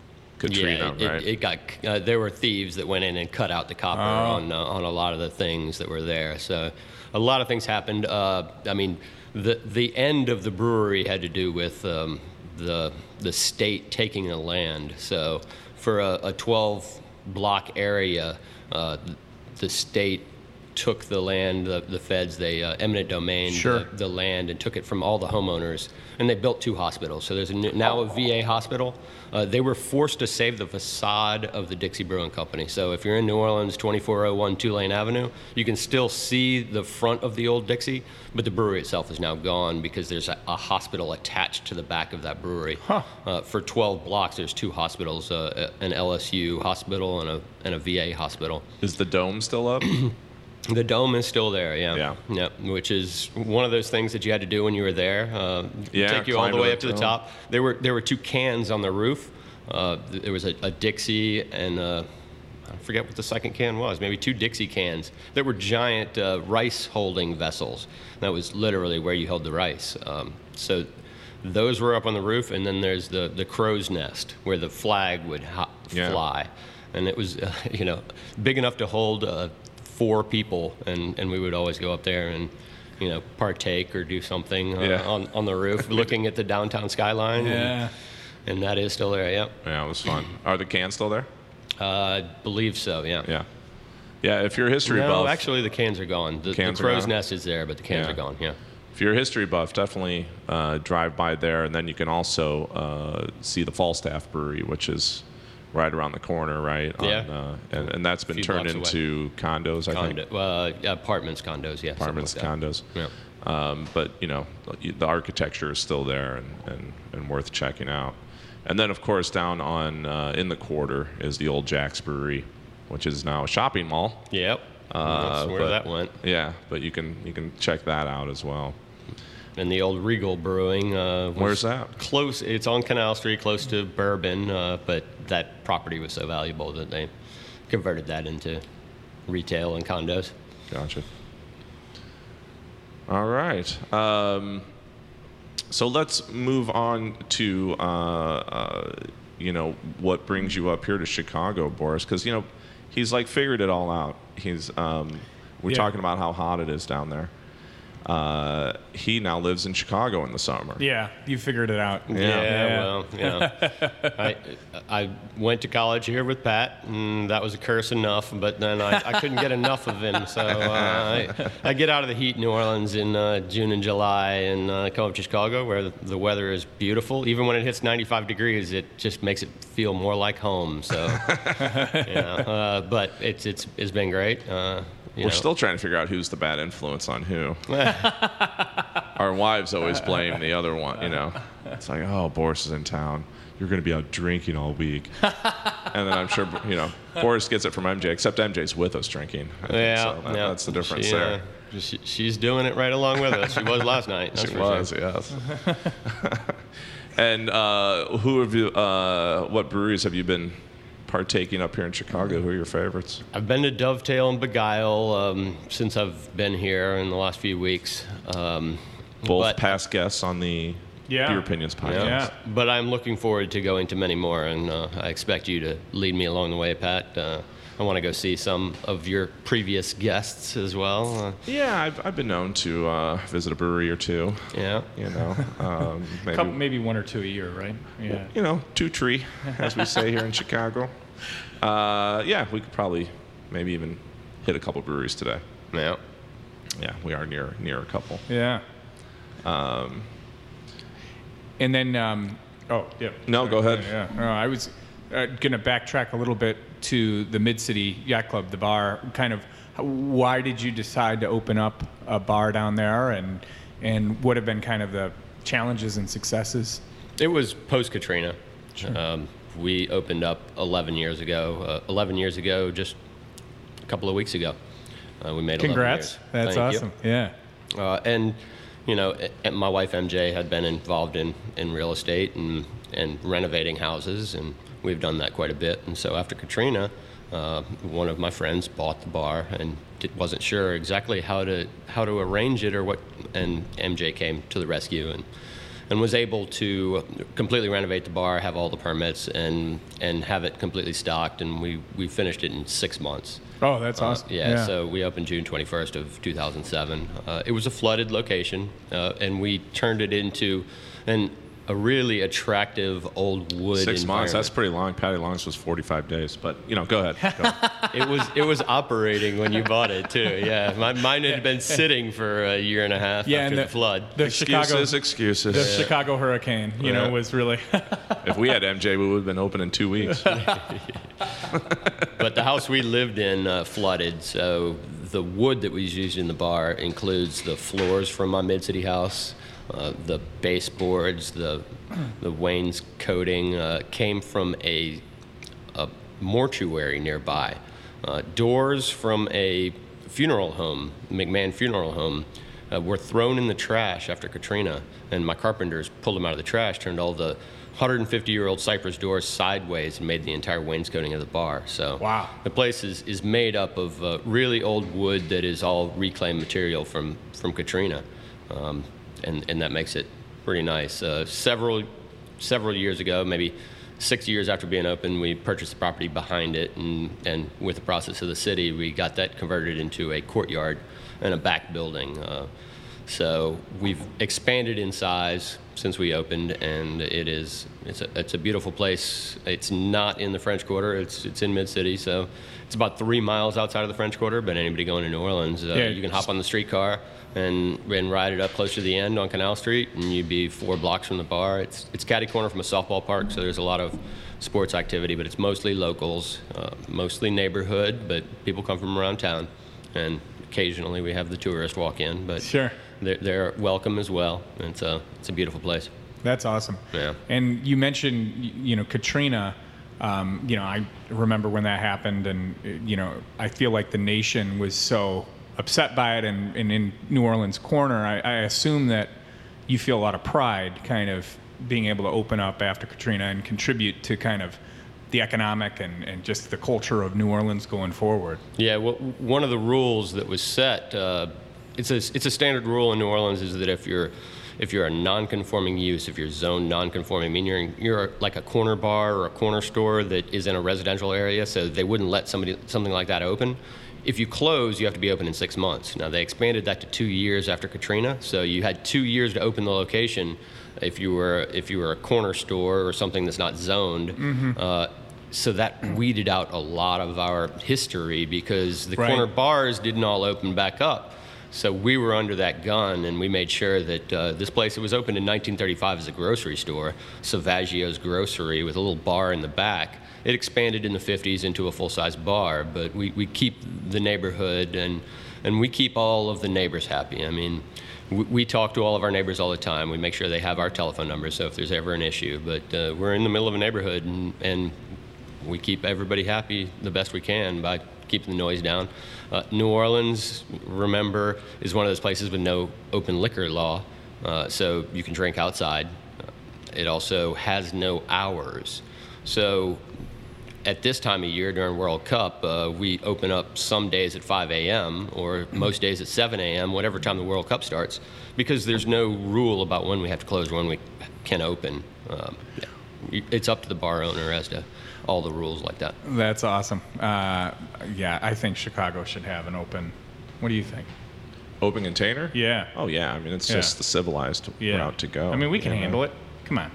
Katrina, yeah, it, right? it, it got. Uh, there were thieves that went in and cut out the copper Oh. on uh, on a lot of the things that were there. So, a lot of things happened. Uh, I mean, the the end of the brewery had to do with um, the the state taking the land. So, for a, a twelve block area, uh, the state took the land, the, the feds, they uh, eminent domain Sure. the, the land and took it from all the homeowners, and they built two hospitals. So there's a new, now a V A hospital. Uh, they were forced to save the facade of the Dixie Brewing Company. So if you're in New Orleans, twenty-four oh one Tulane Avenue, you can still see the front of the old Dixie, but the brewery itself is now gone because there's a, a hospital attached to the back of that brewery. Huh. Uh, for twelve blocks, there's two hospitals, uh, an L S U hospital and a, and a V A hospital. Is the dome still up? The dome is still there, yeah. Yeah. Yep, which is one of those things that you had to do when you were there. Uh, Yeah, take you all climb the to way the up to the dome. top. There were there were two cans on the roof. Uh, th- there was a, a Dixie and uh, I forget what the second can was. Maybe two Dixie cans that were giant uh, rice holding vessels. That was literally where you held the rice. Um, so those were up on the roof, and then there's the the crow's nest where the flag would ho- Yeah. fly, and it was uh, you know big enough to hold. Uh, four people, and, and we would always go up there and, you know, partake or do something uh, Yeah. on, on the roof, looking at the downtown skyline. Yeah. And, and that is still there, yep. Yeah, it was fun. Are the cans still there? Uh, I believe so, yeah. Yeah. Yeah, if you're a history No, buff. actually, the cans are gone. The, Cans the are crow's gone? nest is there, but the cans Yeah. are gone, yeah. If you're a history buff, definitely uh, drive by there, and then you can also uh, see the Falstaff Brewery, which is right around the corner, right? On, Yeah. uh, and, and that's been Few turned blocks away. into condos, I think. Condo, uh, apartments, condos, yeah. something Apartments, like that. condos. Yeah. Um, but you know, the architecture is still there and, and, and worth checking out. And then, of course, down on uh, in the quarter is the old Jack's Brewery, which is now a shopping mall. Yep. Uh, That's where but- that went. Yeah, but you can you can check that out as well. And the old Regal Brewing. Uh, was Where's that? Close. It's on Canal Street, close to Bourbon, uh, but that property was so valuable that they converted that into retail and condos. Gotcha. All right. Um, so let's move on to uh, uh, you know what brings you up here to Chicago, Boris, because you know he's like figured it all out. He's um, we're Yeah. talking about how hot it is down there. Uh, he now lives in Chicago in the summer. Yeah, you figured it out. Yeah. Yeah, well, you know, I, I went to college here with Pat, and that was a curse enough, but then I, I couldn't get enough of him. So uh, I, I get out of the heat in New Orleans in uh, June and July and uh, come up to Chicago where the, the weather is beautiful. Even when it hits ninety-five degrees, it just makes it feel more like home. So, you know, uh, but it's, it's, it's been great. Uh, you We're know. still trying to figure out who's the bad influence on who. Our wives always blame the other one, you know. It's like, oh, Boris is in town. You're going to be out drinking all week. And then I'm sure, you know, Boris gets it from M J, except M J's with us drinking. I think, Yeah, so that- yeah. that's the difference She, there. uh, she, she's doing it right along with us. She was last night. That's She for was, Sure. yes. And uh, who have you, uh, what breweries have you been partaking up here in Chicago? Who are your favorites? I've been to Dovetail and Beguile um, since I've been here in the last few weeks. Um, Both but, past guests on the Yeah. Beer Opinions podcast. Yeah. But I'm looking forward to going to many more, and uh, I expect you to lead me along the way, Pat. Uh, I want to go see some of your previous guests as well. Uh, Yeah, I've, I've been known to uh, visit a brewery or two. yeah. You know, um, maybe, Couple, maybe one or two a year, right? Yeah. you know, two tree, as we say here in Chicago. Uh, yeah, we could probably maybe even hit a couple breweries today. Yeah. Yeah, we are near near a couple. Yeah. Um, and then, um, oh, yeah. No, go ahead. Yeah, yeah. No, I was uh, going to backtrack a little bit to the Mid-City Yacht Club, the bar. Kind of, how- why did you decide to open up a bar down there, and and what have been kind of the challenges and successes? It was post Katrina. Um, we opened up eleven years ago. Uh, eleven years ago, just a couple of weeks ago. Uh, we made Congrats. eleven years. That's Thank you. awesome. Yeah. Uh, and you know, a- my wife M J had been involved in, in real estate and, and renovating houses, and we've done that quite a bit. And so after Katrina, uh, one of my friends bought the bar and did, wasn't sure exactly how to how to arrange it or what. And M J came to the rescue and and was able to completely renovate the bar, have all the permits, and and have it completely stocked. And we, we finished it in six months. Oh, that's Uh, awesome. yeah, so we opened June twenty-first of two thousand seven. Uh, it was a flooded location, uh, and we turned it into an a really attractive old wood Six months. That's environment. pretty long. Patty Long's was forty-five days. But, you know, go ahead. Go ahead. It was it was operating when you bought it too. Yeah, my, mine had been sitting for a year and a half Yeah, after and the, the, flood. the Chicago, Excuses, excuses. the Chicago hurricane, you know, Yeah. was really. If we had M J, we would have been open in two weeks. But the house we lived in uh, flooded, so the wood that was used in the bar includes the floors from my Mid-City house, uh, the baseboards, the the wainscoting uh, came from a, a mortuary nearby. Uh, doors from a funeral home, McMahon Funeral Home, uh, were thrown in the trash after Katrina, and my carpenters pulled them out of the trash, turned all the one hundred fifty year old cypress doors sideways, and made the entire wainscoting of the bar. So Wow. the place is, is made up of uh, really old wood that is all reclaimed material from, from Katrina, um, and, and that makes it pretty nice. Uh, several several years ago, maybe six years after being open, we purchased the property behind it, and, and with the process of the city, we got that converted into a courtyard and a back building. Uh, so we've expanded in size since we opened, and it is it's a, it's a beautiful place. It's not in the French Quarter. It's it's in Mid-City, so it's about three miles outside of the French Quarter. But anybody going to New Orleans, uh, Yeah, you can hop on the streetcar and and ride it up close to the end on Canal Street, and you'd be four blocks from the bar. It's it's catty corner from a softball park, so there's a lot of sports activity, but it's mostly locals, uh, mostly neighborhood, but people come from around town, and occasionally we have the tourist walk in, but Sure. they're, they're welcome as well. And it's a it's a beautiful place. That's awesome. Yeah. And you mentioned, y- you know, Katrina. Um, you know, I remember when that happened, and uh, you know, I feel like the nation was so upset by it. And, and in New Orleans corner, I, I assume that you feel a lot of pride, kind of being able to open up after Katrina and contribute to kind of the economic and, and just the culture of New Orleans going forward. Yeah, well, one of the rules that was set, uh, it's a it's a standard rule in New Orleans, is that if you're if you're a non-conforming use, if you're zoned non-conforming, I mean you're in, you're like a corner bar or a corner store that is in a residential area, so they wouldn't let somebody something like that open. If you close, you have to be open in six months. Now they expanded that to two years after Katrina, so you had two years to open the location. If you were if you were a corner store or something that's not zoned. Mm-hmm. uh, So that weeded out a lot of our history, because the Right. corner bars didn't all open back up. So we were under that gun, and we made sure that uh, this place, it was opened in nineteen thirty-five as a grocery store, Savaggio's Grocery, with a little bar in the back. It expanded in the fifties into a full-size bar, but we, we keep the neighborhood, and, and we keep all of the neighbors happy. I mean, we, we talk to all of our neighbors all the time. We make sure they have our telephone numbers, so if there's ever an issue. But uh, we're in the middle of a neighborhood, and, and we keep everybody happy the best we can by keeping the noise down. Uh, New Orleans, remember, is one of those places with no open liquor law, uh, so you can drink outside. It also has no hours. So at this time of year during World Cup, uh, we open up some days at five a.m. or most days at seven a.m., whatever time the World Cup starts, because there's no rule about when we have to close or when we can open. Um, yeah. It's up to the bar owner as to all the rules like that. That's awesome. Uh, yeah, I think Chicago should have an open. What do you think? Open container? Yeah. Oh, yeah. I mean, it's Yeah. just the civilized Yeah. route to go. I mean, we can you know? handle it. Come on.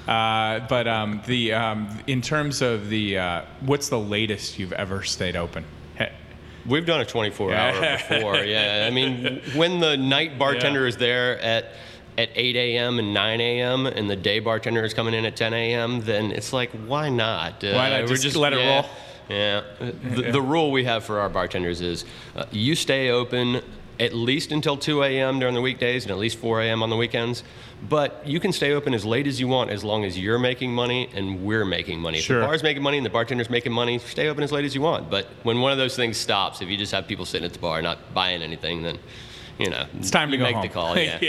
Uh, but um, the um, in terms of the, uh, what's the latest you've ever stayed open? He- We've done a twenty-four hour before, yeah. I mean, when the night bartender Yeah. is there at at eight a.m. and nine a.m. and the day bartender is coming in at ten a.m., then it's like, why not? Uh, Why not we're just let it yeah, roll? Yeah. The, Yeah. the rule we have for our bartenders is uh, you stay open at least until two a.m. during the weekdays and at least four a.m. on the weekends. But you can stay open as late as you want, as long as you're making money and we're making money. Sure. If the bar's making money and the bartender's making money, stay open as late as you want. But when one of those things stops, if you just have people sitting at the bar not buying anything, then, you know, It's time to you go make home. the call. Yeah.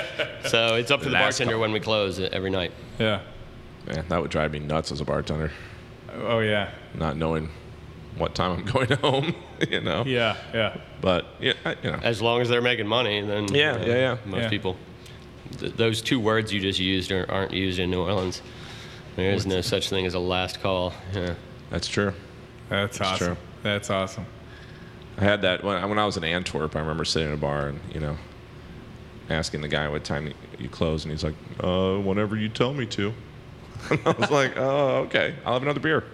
So it's up to the Last bartender call. when we close every night. Yeah. Man, that would drive me nuts as a bartender, Oh yeah. not knowing what time I'm going home, you know? Yeah. Yeah. But, yeah, I- you know. As long as they're making money, then Yeah, uh, yeah, yeah. most Yeah. people th- those two words you just used are, aren't used in New Orleans. There is no such thing as a last call. Yeah. That's true. That's, That's awesome. true. That's awesome. I had that when I, when I was in Antwerp. I remember sitting in a bar and, you know, asking the guy what time you close, and he's like, uh, whenever you tell me to. I was like, oh, okay. I'll have another beer.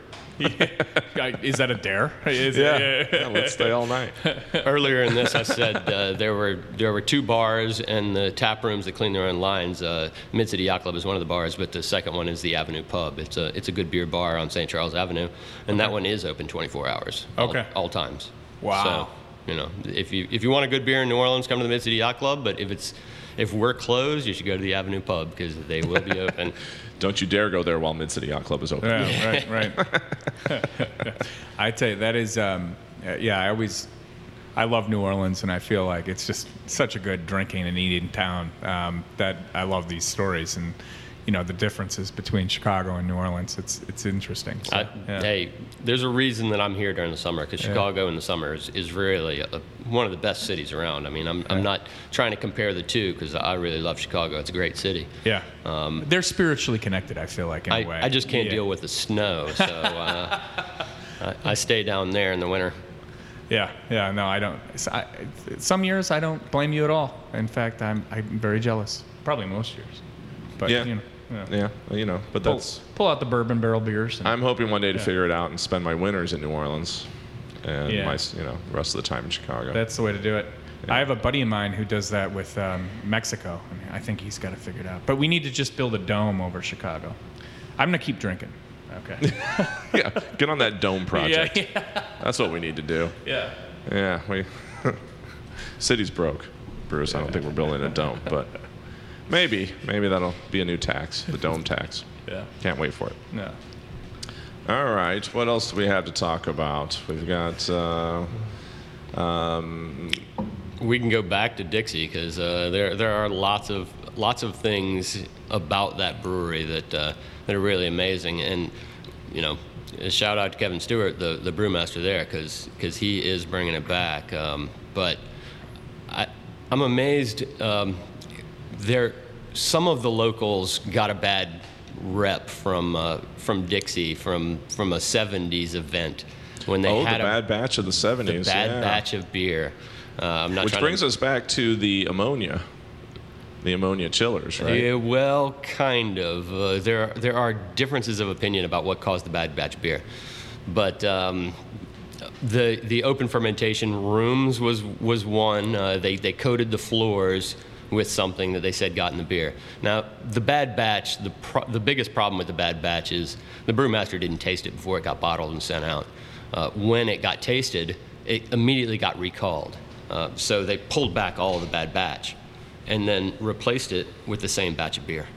Is that a dare? Is Yeah. It, Yeah, let's stay all night. Earlier in this, I said uh, there were there were two bars and the tap rooms that clean their own lines. Uh, Mid City Yacht Club is one of the bars, but the second one is the Avenue Pub. It's a it's a good beer bar on Saint Charles Avenue, and that one is open twenty-four hours. all- Okay. All, times. Wow. So, you know, if you if you want a good beer in New Orleans, come to the Mid City Yacht Club. But if it's if we're closed, you should go to the Avenue Pub because they will be open. Don't you dare go there while Mid City Yacht Club is open. Yeah, right, right. I tell you, that is, um, yeah, I always, I love New Orleans, and I feel like it's just such a good drinking and eating town um, that I love these stories and, you know, the differences between Chicago and New Orleans. It's it's interesting. So, I, yeah. Hey, there's a reason that I'm here during the summer because Chicago in the summer is, is really a, one of the best cities around. I mean, I'm, I'm not trying to compare the two because I really love Chicago. It's a great city. Yeah. Um, They're spiritually connected, I feel like, in I, a way. I just can't Yeah. deal with the snow, so uh, I, I stay down there in the winter. Yeah, yeah, no, I don't. it's- I, some years I don't blame you at all. In fact, I'm I'm very jealous. Probably most years. But, Yeah. you know. Yeah. Yeah, well, you know, but Pull, that's. pull out the bourbon barrel beers. And, I'm hoping one day to Yeah. figure it out and spend my winters in New Orleans, and Yeah. my you know the rest of the time in Chicago. that's the way to do it. Yeah. I have a buddy of mine who does that with um, Mexico. I mean, I think he's got it figured out. But we need to just build a dome over Chicago. I'm gonna keep drinking. Okay. Yeah, get on that dome project. yeah, yeah, That's what we need to do. yeah. Yeah, we. City's broke, Bruce. I don't think we're building a dome, but maybe, maybe that'll be a new tax, the dome tax. Yeah. Can't wait for it. No. All right, what else do we have to talk about? We've got. Uh, um, We can go back to Dixie because uh, there there are lots of lots of things about that brewery that uh, that are really amazing. And you know, a shout out to Kevin Stewart, the the brewmaster there, because he is bringing it back. Um, but I I'm amazed. Um, there some of the locals got a bad rep from uh, from Dixie from from a seventies event when they oh, had the a bad batch of the seventies. the bad yeah. batch of beer. Uh, I'm not Which trying brings to, us back to the ammonia, the ammonia chillers, right? Yeah, well, kind of. Uh, there, there are differences of opinion about what caused the bad batch beer, but um, the the open fermentation rooms was was one. Uh, they they coated the floors with something that they said got in the beer. Now, the bad batch, the pro- the biggest problem with the bad batch is the brewmaster didn't taste it before it got bottled and sent out. Uh, when it got tasted, it immediately got recalled. Uh, so they pulled back all of the bad batch and then replaced it with the same batch of beer.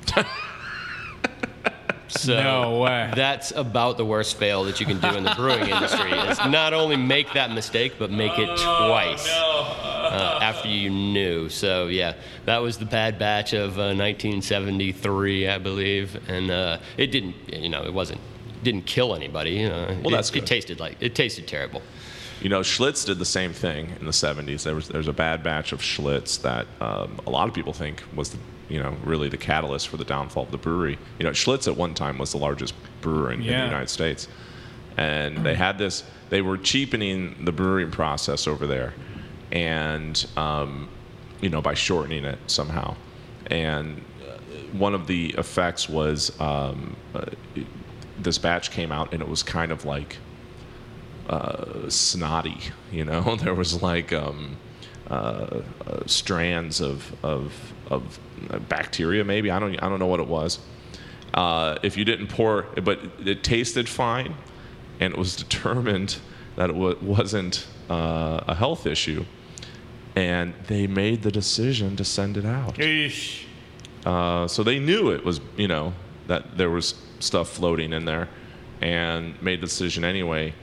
So No way. that's about the worst fail that you can do in the brewing industry. Is not only make that mistake, but make it twice uh, after you knew. So yeah, that was the bad batch of uh, nineteen seventy-three, I believe, and uh, it didn't. You know, it wasn't didn't kill anybody. Uh, Well, it, that's good. It tasted like it tasted terrible. You know, Schlitz did the same thing in the seventies. There was there's a bad batch of Schlitz that um, a lot of people think was the, you know, really the catalyst for the downfall of the brewery. You know, Schlitz at one time was the largest brewer in, in Yeah. the United States, and they had this. They were cheapening the brewing process over there, and um, you know, by shortening it somehow. And uh, one of the effects was um, uh, this batch came out, and it was kind of like. Uh, snotty, you know. There was like um, uh, uh, strands of of of bacteria, maybe. I don't I don't know what it was. Uh, if you didn't pour, but it tasted fine, and it was determined that it w- wasn't uh, a health issue, and they made the decision to send it out. Eesh. Uh, so they knew it was, you know, that there was stuff floating in there, and made the decision anyway.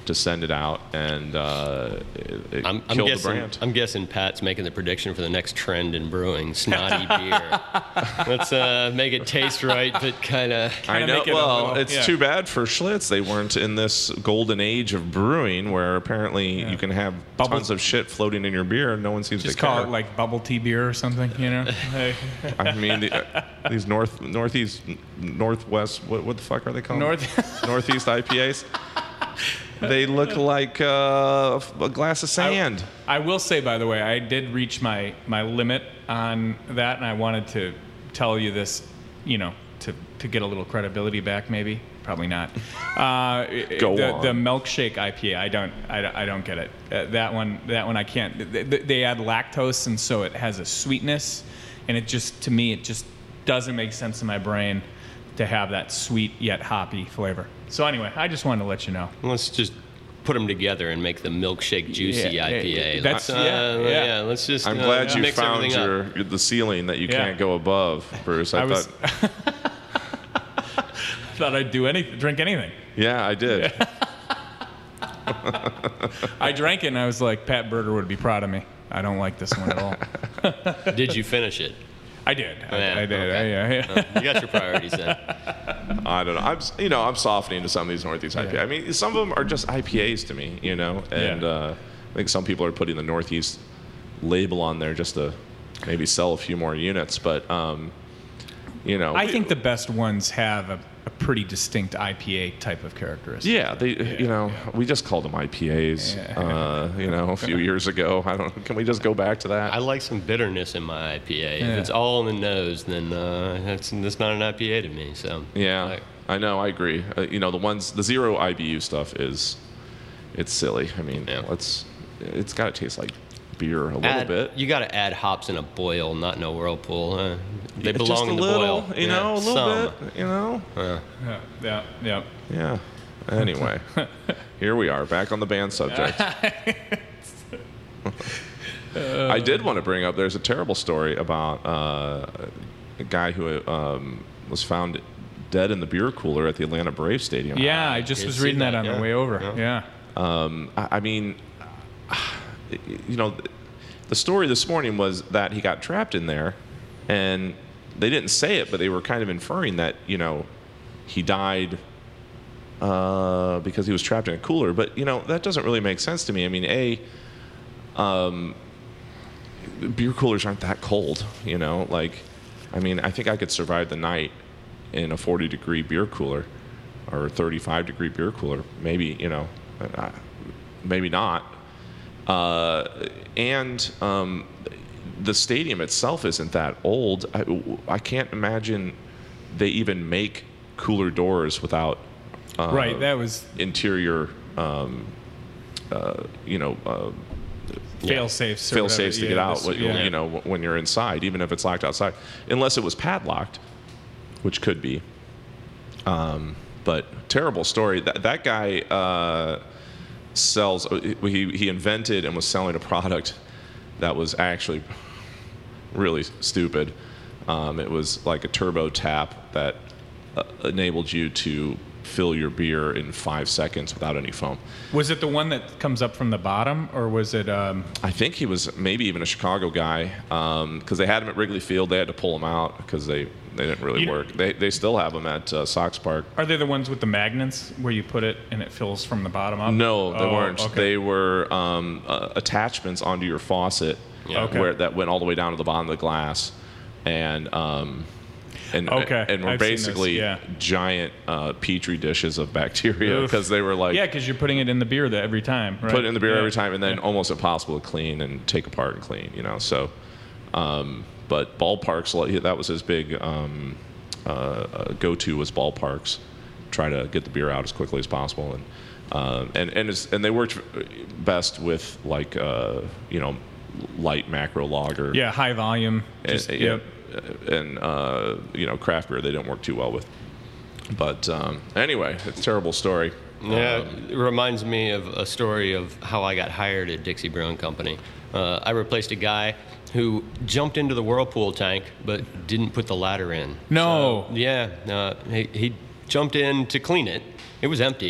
to send it out, and uh, it, it I'm, I'm killed the guessing, brand. I'm guessing Pat's making the prediction for the next trend in brewing: snotty beer. Let's uh, make it taste right, but kind of. I know. make it a Well, little- it's yeah. too bad for Schlitz. They weren't in this golden age of brewing where apparently you can have Bubble- tons of shit floating in your beer and no one seems Just to call care. it like bubble tea beer or something, you know? Hey. I mean, the, uh, these north, northeast, northwest. What, what the fuck are they called? North- northeast I P As. They look like uh, a glass of sand. I will say, by the way, I did reach my, my limit on that, and I wanted to tell you this, you know, to, to get a little credibility back, maybe. Probably not. Uh, Go the, on. the milkshake I P A, I don't, I, I don't get it. Uh, that one, that one, I can't. They, they add lactose, and so it has a sweetness, and it just, to me, it just doesn't make sense in my brain to have that sweet yet hoppy flavor. So anyway, I just wanted to let you know. Let's just put them together and make the milkshake juicy Yeah, I P A. yeah, Let's, that's- uh, yeah, yeah. Let's just. I'm uh, glad you mix found everything your, up. your the ceiling that you Yeah. can't go above, Bruce. I, I was- thought. Thought I'd do any, drink anything. Yeah, I did. I drank it, and I was like, Pat Berger would be proud of me. I don't like this one at all. Did you finish it? I did. I, Yeah, I did. okay. I, yeah, yeah. You got your priorities then. I don't know. I'm, s- you know, I'm softening to some of these Northeast I P As. I mean, some of them are just I P As to me, you know, and Yeah. uh, I think some people are putting the Northeast label on there just to maybe sell a few more units. But, um, you know, I think the best ones have a, a pretty distinct I P A type of characteristic. yeah, they, you know, we just called them I P As, Yeah. uh, you know, a few years ago. I don't. Can we just go back to that? I like some bitterness in my I P A. Yeah. If it's all in the nose, then uh, that's, that's not an I P A to me. So Yeah, like, I know. I agree. Uh, you know, the ones, the zero I B U stuff is, it's silly. I mean, Yeah. let's, it's got to taste like beer a little add- bit. You got to add hops in a boil, not in a whirlpool. Uh, they Just belong a in the little, boil. you Yeah, know, a little some. bit, you know. Uh, Yeah. Yeah. Yeah. Yeah. Anyway, here we are back on the band subject. I did want to bring up. There's a terrible story about uh, a guy who um, was found dead in the beer cooler at the Atlanta Braves Stadium. Yeah, I just did was see reading that, that, on yeah. the way over. Yeah. Yeah. Um, I, I mean, you know, the story this morning was that he got trapped in there, and they didn't say it, but they were kind of inferring that, you know, he died uh, because he was trapped in a cooler. But, you know, that doesn't really make sense to me. I mean, A, um, beer coolers aren't that cold, you know? Like, I mean, I think I could survive the night in a forty degree beer cooler or a thirty-five degree beer cooler. Maybe, you know, uh, maybe not. Uh, and um, the stadium itself isn't that old. I, I can't imagine they even make cooler doors without uh, Right. That was interior, um, uh, you know, uh, fail safes. or fail whatever. safes to Yeah, get out. this- when- yeah. You know, when you're inside, even if it's locked outside, unless it was padlocked, which could be. Um, but terrible story. That that guy uh, sells. He he invented and was selling a product that was actually really stupid. Um, it was like a turbo tap that uh, enabled you to fill your beer in five seconds without any foam. Was it the one that comes up from the bottom, or was it? Um, I think he was maybe even a Chicago guy because they had him at Wrigley Field. They had to pull him out because they, they didn't really You- work. They they still have them at uh, Sox Park. are they the ones with the magnets where you put it and it fills from the bottom up? No, they Oh, weren't. okay. They were um, uh, attachments onto your faucet Yeah. Okay. where that went all the way down to the bottom of the glass, and um, and Okay, and were I've seen this, basically yeah. giant uh, petri dishes of bacteria Oof. because they were like. Yeah, because you're putting it in the beer that every time, right? Put it in the beer Yeah. every time, and then Yeah. almost impossible to clean and take apart and clean. You know, so. Um, but ballparks, like, that was his big um, uh, uh, go-to was ballparks. Try to get the beer out as quickly as possible, and uh, and and it's, and they worked best with like uh, you know light macro lager. Yeah, high volume. Just, and, yep. and uh, you know craft beer they don't work too well with. But um, anyway, it's a terrible story. Yeah, Um, it reminds me of a story of how I got hired at Dixie Brewing Company. Uh, I replaced a guy who jumped into the Whirlpool tank but didn't put the ladder in. No. So, yeah, uh, he, he jumped in to clean it. It was empty,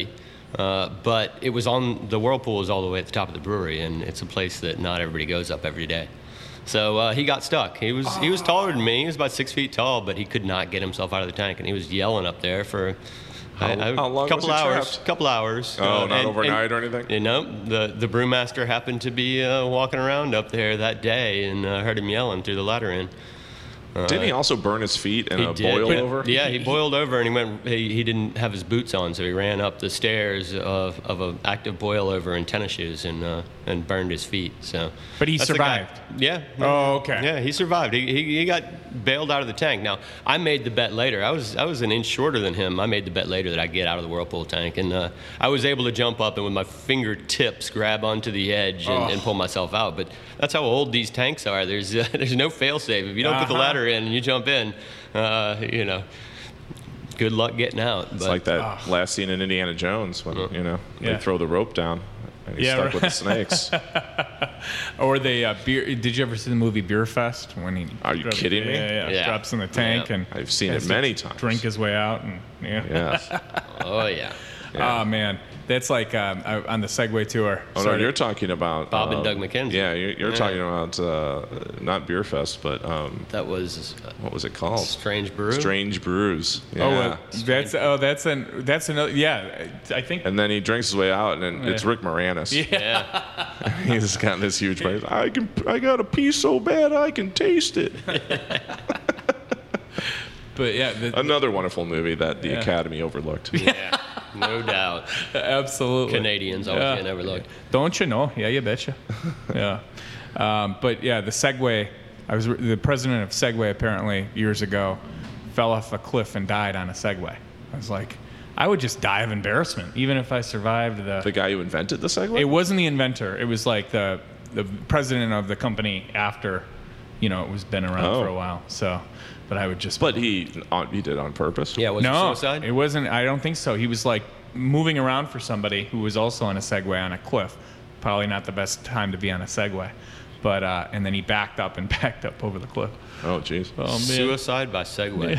Uh, but it was on the whirlpool is all the way at the top of the brewery, and it's a place that not everybody goes up every day. So uh, he got stuck. He was he was taller than me. He was about six feet tall, but he could not get himself out of the tank, and he was yelling up there for How, I, I, how long couple was he hours. trapped? Couple hours. Oh, Uh, not and- overnight and, or anything? You know, the the brewmaster happened to be uh, walking around up there that day and uh, heard him yelling through the ladder in. Didn't he also burn his feet in He a did. boil But- over? Yeah, he boiled over and he went. He, he didn't have his boots on, so he ran up the stairs of of an active boil over in tennis shoes and uh, and burned his feet. So, But he that's the guy- survived. Yeah. Oh, okay. Yeah, he survived. He, he he got bailed out of the tank. Now, I made the bet later. I was I was an inch shorter than him. I made the bet later that I get out of the whirlpool tank, and uh, I was able to jump up and with my fingertips grab onto the edge and, Oh. and pull myself out. But that's how old these tanks are. There's uh, there's no fail-safe. If you don't put the Uh-huh. ladder in and you jump in, uh, you know, good luck getting out. It's But like that last scene in Indiana Jones when, you know, Yeah. they throw the rope down and he's Yeah, stuck right. with the snakes. Or the uh, beer. Did you ever see the movie Beer Fest when he? Are you kidding me? Yeah, yeah, Yeah. drops in the tank Yeah. and I've seen has it to many times. Drink his way out and yeah. Yes. oh yeah, Oh man, that's like um, I- on the Segway tour. Oh, no, Sorry. you're talking about... Bob and um, Doug McKenzie. Yeah, you're, you're Yeah. talking about uh, not Beer Fest, but um, that was uh, what was it called? Strange Brew. Strange Brews. Yeah. Oh, uh, that's oh, that's an that's another. Yeah, I think. And then he drinks his way out, and then it's Yeah. Rick Moranis. Yeah. He's got this huge place. I can, I got a pee so bad I can taste it. But yeah, the, Another wonderful movie that the Yeah. Academy overlooked. yeah. No doubt. absolutely. Canadians always Yeah. get overlooked. Don't you know? Yeah, you betcha. yeah. Um, but yeah, the Segway. I was the president of Segway apparently years ago. Fell off a cliff and died on a Segway. I was like, I would just die of embarrassment, even if I survived the. The guy who invented the Segway? It wasn't the inventor. It was like the the president of the company after, you know, it was been around Oh. for a while. So, but I would just. But he on, he did it on purpose. Yeah, was it no, suicide? it wasn't. I don't think so. He was like moving around for somebody who was also on a Segway on a cliff. Probably not the best time to be on a Segway, but uh, and then he backed up and backed up over the cliff. Oh, jeez. Oh man. Suicide by Segway.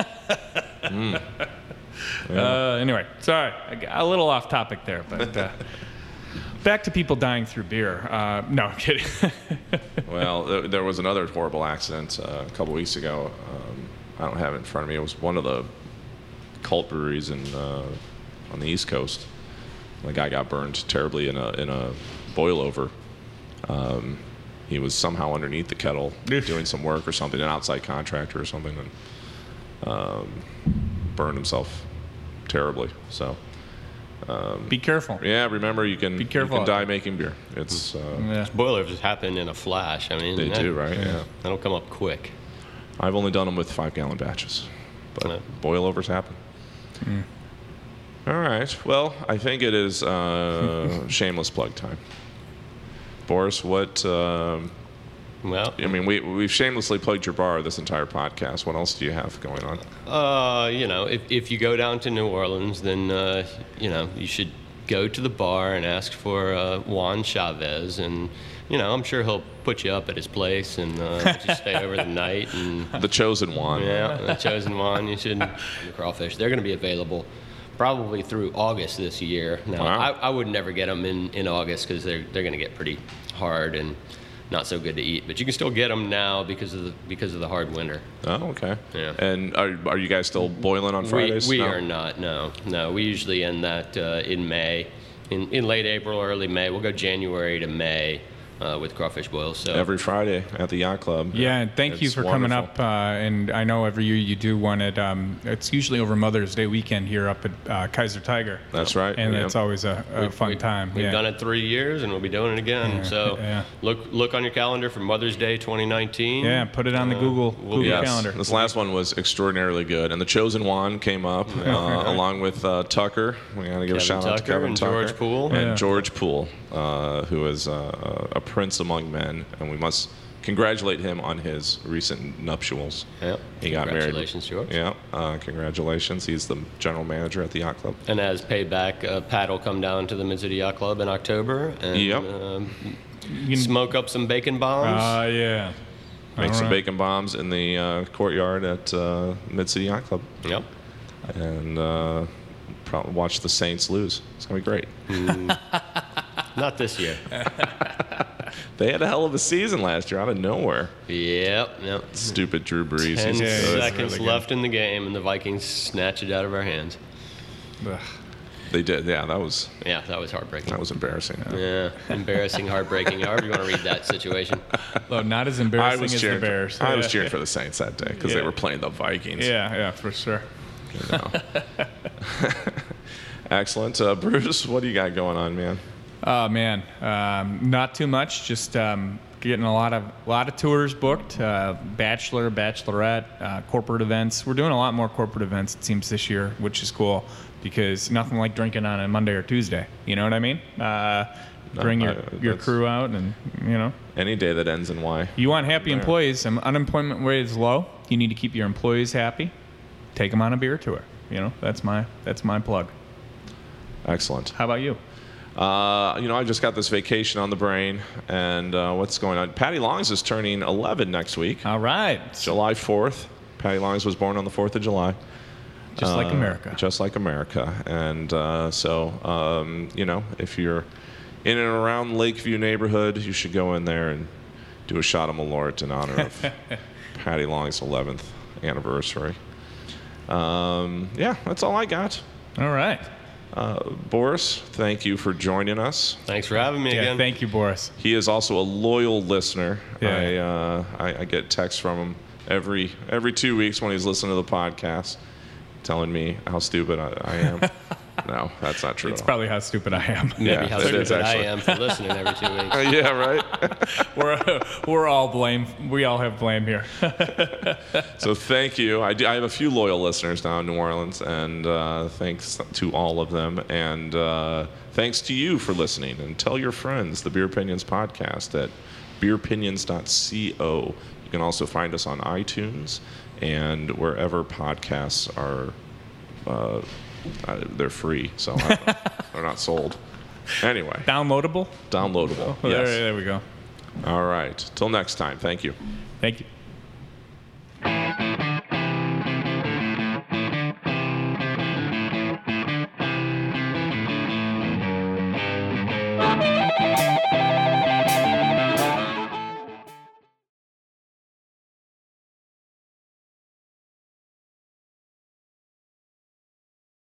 Uh, anyway, sorry, I got a little off topic there, but uh, back to people dying through beer. Uh, no, I'm kidding. Well, there, there was another horrible accident uh, a couple weeks ago. Um, I don't have it in front of me. It was one of the cult breweries in uh, on the East Coast. The guy got burned terribly in a in a boil over. Um, he was somehow underneath the kettle Oof. doing some work or something, an outside contractor or something, and um, burned himself terribly. So Be careful. yeah, remember you can Be careful you out can die there. making beer. It's uh, Yeah. Boilers happen in a flash. I mean, they that, do, right? Yeah. That'll come up quick. I've only done them with five gallon batches, but Yeah. boil overs happen. All right. Well, I think it is uh, shameless plug time. Boris, what? Um, Well, I mean, we we've shamelessly plugged your bar this entire podcast. What else do you have going on? Uh, you know, if, if you go down to New Orleans, then, uh, you know, you should go to the bar and ask for uh, Juan Chavez. And, you know, I'm sure he'll put you up at his place and uh, let you stay over the night. And, The chosen one. yeah, the chosen one, you should, the crawfish. They're going to be available probably through August this year. Now, Wow. I, I would never get them in, in August because they're, they're going to get pretty hard and not so good to eat. But you can still get them now because of the, because of the hard winter. Oh, okay. Yeah. And are are you guys still boiling on Fridays? We, we No? are not. No, no. We usually end that uh, in May, in, in late April, early May. We'll go January to May uh, with crawfish boils. So Every Friday at the yacht club. Yeah, and thank you It's for coming wonderful. up. Uh, and I know every year you do one at, um, it's usually over Mother's Day weekend here up at uh, Kaiser Tiger. That's right. And yeah. it's always a, a fun we- time. We've yeah. done it three years, and we'll be doing it again. Yeah, so yeah. look look on your calendar for Mother's Day twenty nineteen. Yeah, put it on the Uh, Google we'll Google be- Yes. calendar. This last one was extraordinarily good, and the chosen one came up uh, along with uh, Tucker. We got to give a Kevin shout out to Tucker Kevin and Tucker George Poole. and Yeah. George Poole, uh, who is uh, a prince among men, and we must congratulate him on his recent nuptials. Yep. He got married. Congratulations, George. Yeah, uh, congratulations. He's the general manager at the yacht club. And as payback, uh, Pat will come down to the Mid-City Yacht Club in October and Yep. um, You can- smoke up some bacon bombs. Uh, yeah. Make All some right. bacon bombs in the uh, courtyard at uh, Mid City Yacht Club, yep. and uh, probably watch the Saints lose. It's gonna be great. Mm, not this year. They had a hell of a season last year out of nowhere. Yep. Yep. Stupid Drew Brees. Ten He's Yeah, good. yeah. seconds really left in the game, and the Vikings snatch it out of our hands. Ugh. They did. Yeah, that was Yeah, that was heartbreaking. that was embarrassing. Yeah, embarrassing, heartbreaking. However you want to read that situation. Well, not as I embarrassing was as cheering. the Bears. I was Yeah. cheering for the Saints that day because they Yeah. were playing the Vikings. Yeah, yeah, for sure. You know. Excellent, uh, Bruce. What do you got going on, man? Oh man, um, not too much. Just um, getting a lot of lot of tours booked. Uh, bachelor, bachelorette, uh, corporate events. We're doing a lot more corporate events, it seems, this year, which is cool because nothing like drinking on a Monday or Tuesday. You know what I mean? Uh, bring I- your your that's- crew out, and you know, Any day that ends in Y. you want happy There. employees. And unemployment rate is low. You need to keep your employees happy. Take them on a beer tour. You know, that's my that's my plug. Excellent. How about you? Uh, you know, I just got this vacation on the brain, and uh, what's going on? Patty Longs is turning eleven next week, All right, July fourth. Patty Longs was born on the fourth of July. just like Uh, America. Just like America. And uh, so, um, you know, if you're in and around Lakeview neighborhood, you should go in there and do a shot of Malort in honor of Patty Long's eleventh anniversary. Um, yeah, that's all I got. All right. Uh, Boris, thank you for joining us. Thanks for having me Yeah, again. thank you, Boris. He is also a loyal listener. Yeah. I, uh, I, I get texts from him every every two weeks when he's listening to the podcast, telling me how stupid I, I am. No, that's not true. It's at all. probably how stupid I am. Maybe Yeah, how it is stupid I actually. am for listening every two weeks. Uh, yeah, right. we're we're all blame. We all have blame here. So thank you. I, do, I have a few loyal listeners now in New Orleans, and uh, thanks to all of them. And uh, thanks to you for listening. And tell your friends the Beer Opinions podcast at beer opinions dot co. You can also find us on iTunes and wherever podcasts are. Uh, uh, they're free, so I don't know. They're not sold. Anyway, Downloadable. downloadable. Oh, there, Yes. there we go. All right. Till next time. Thank you. Thank you.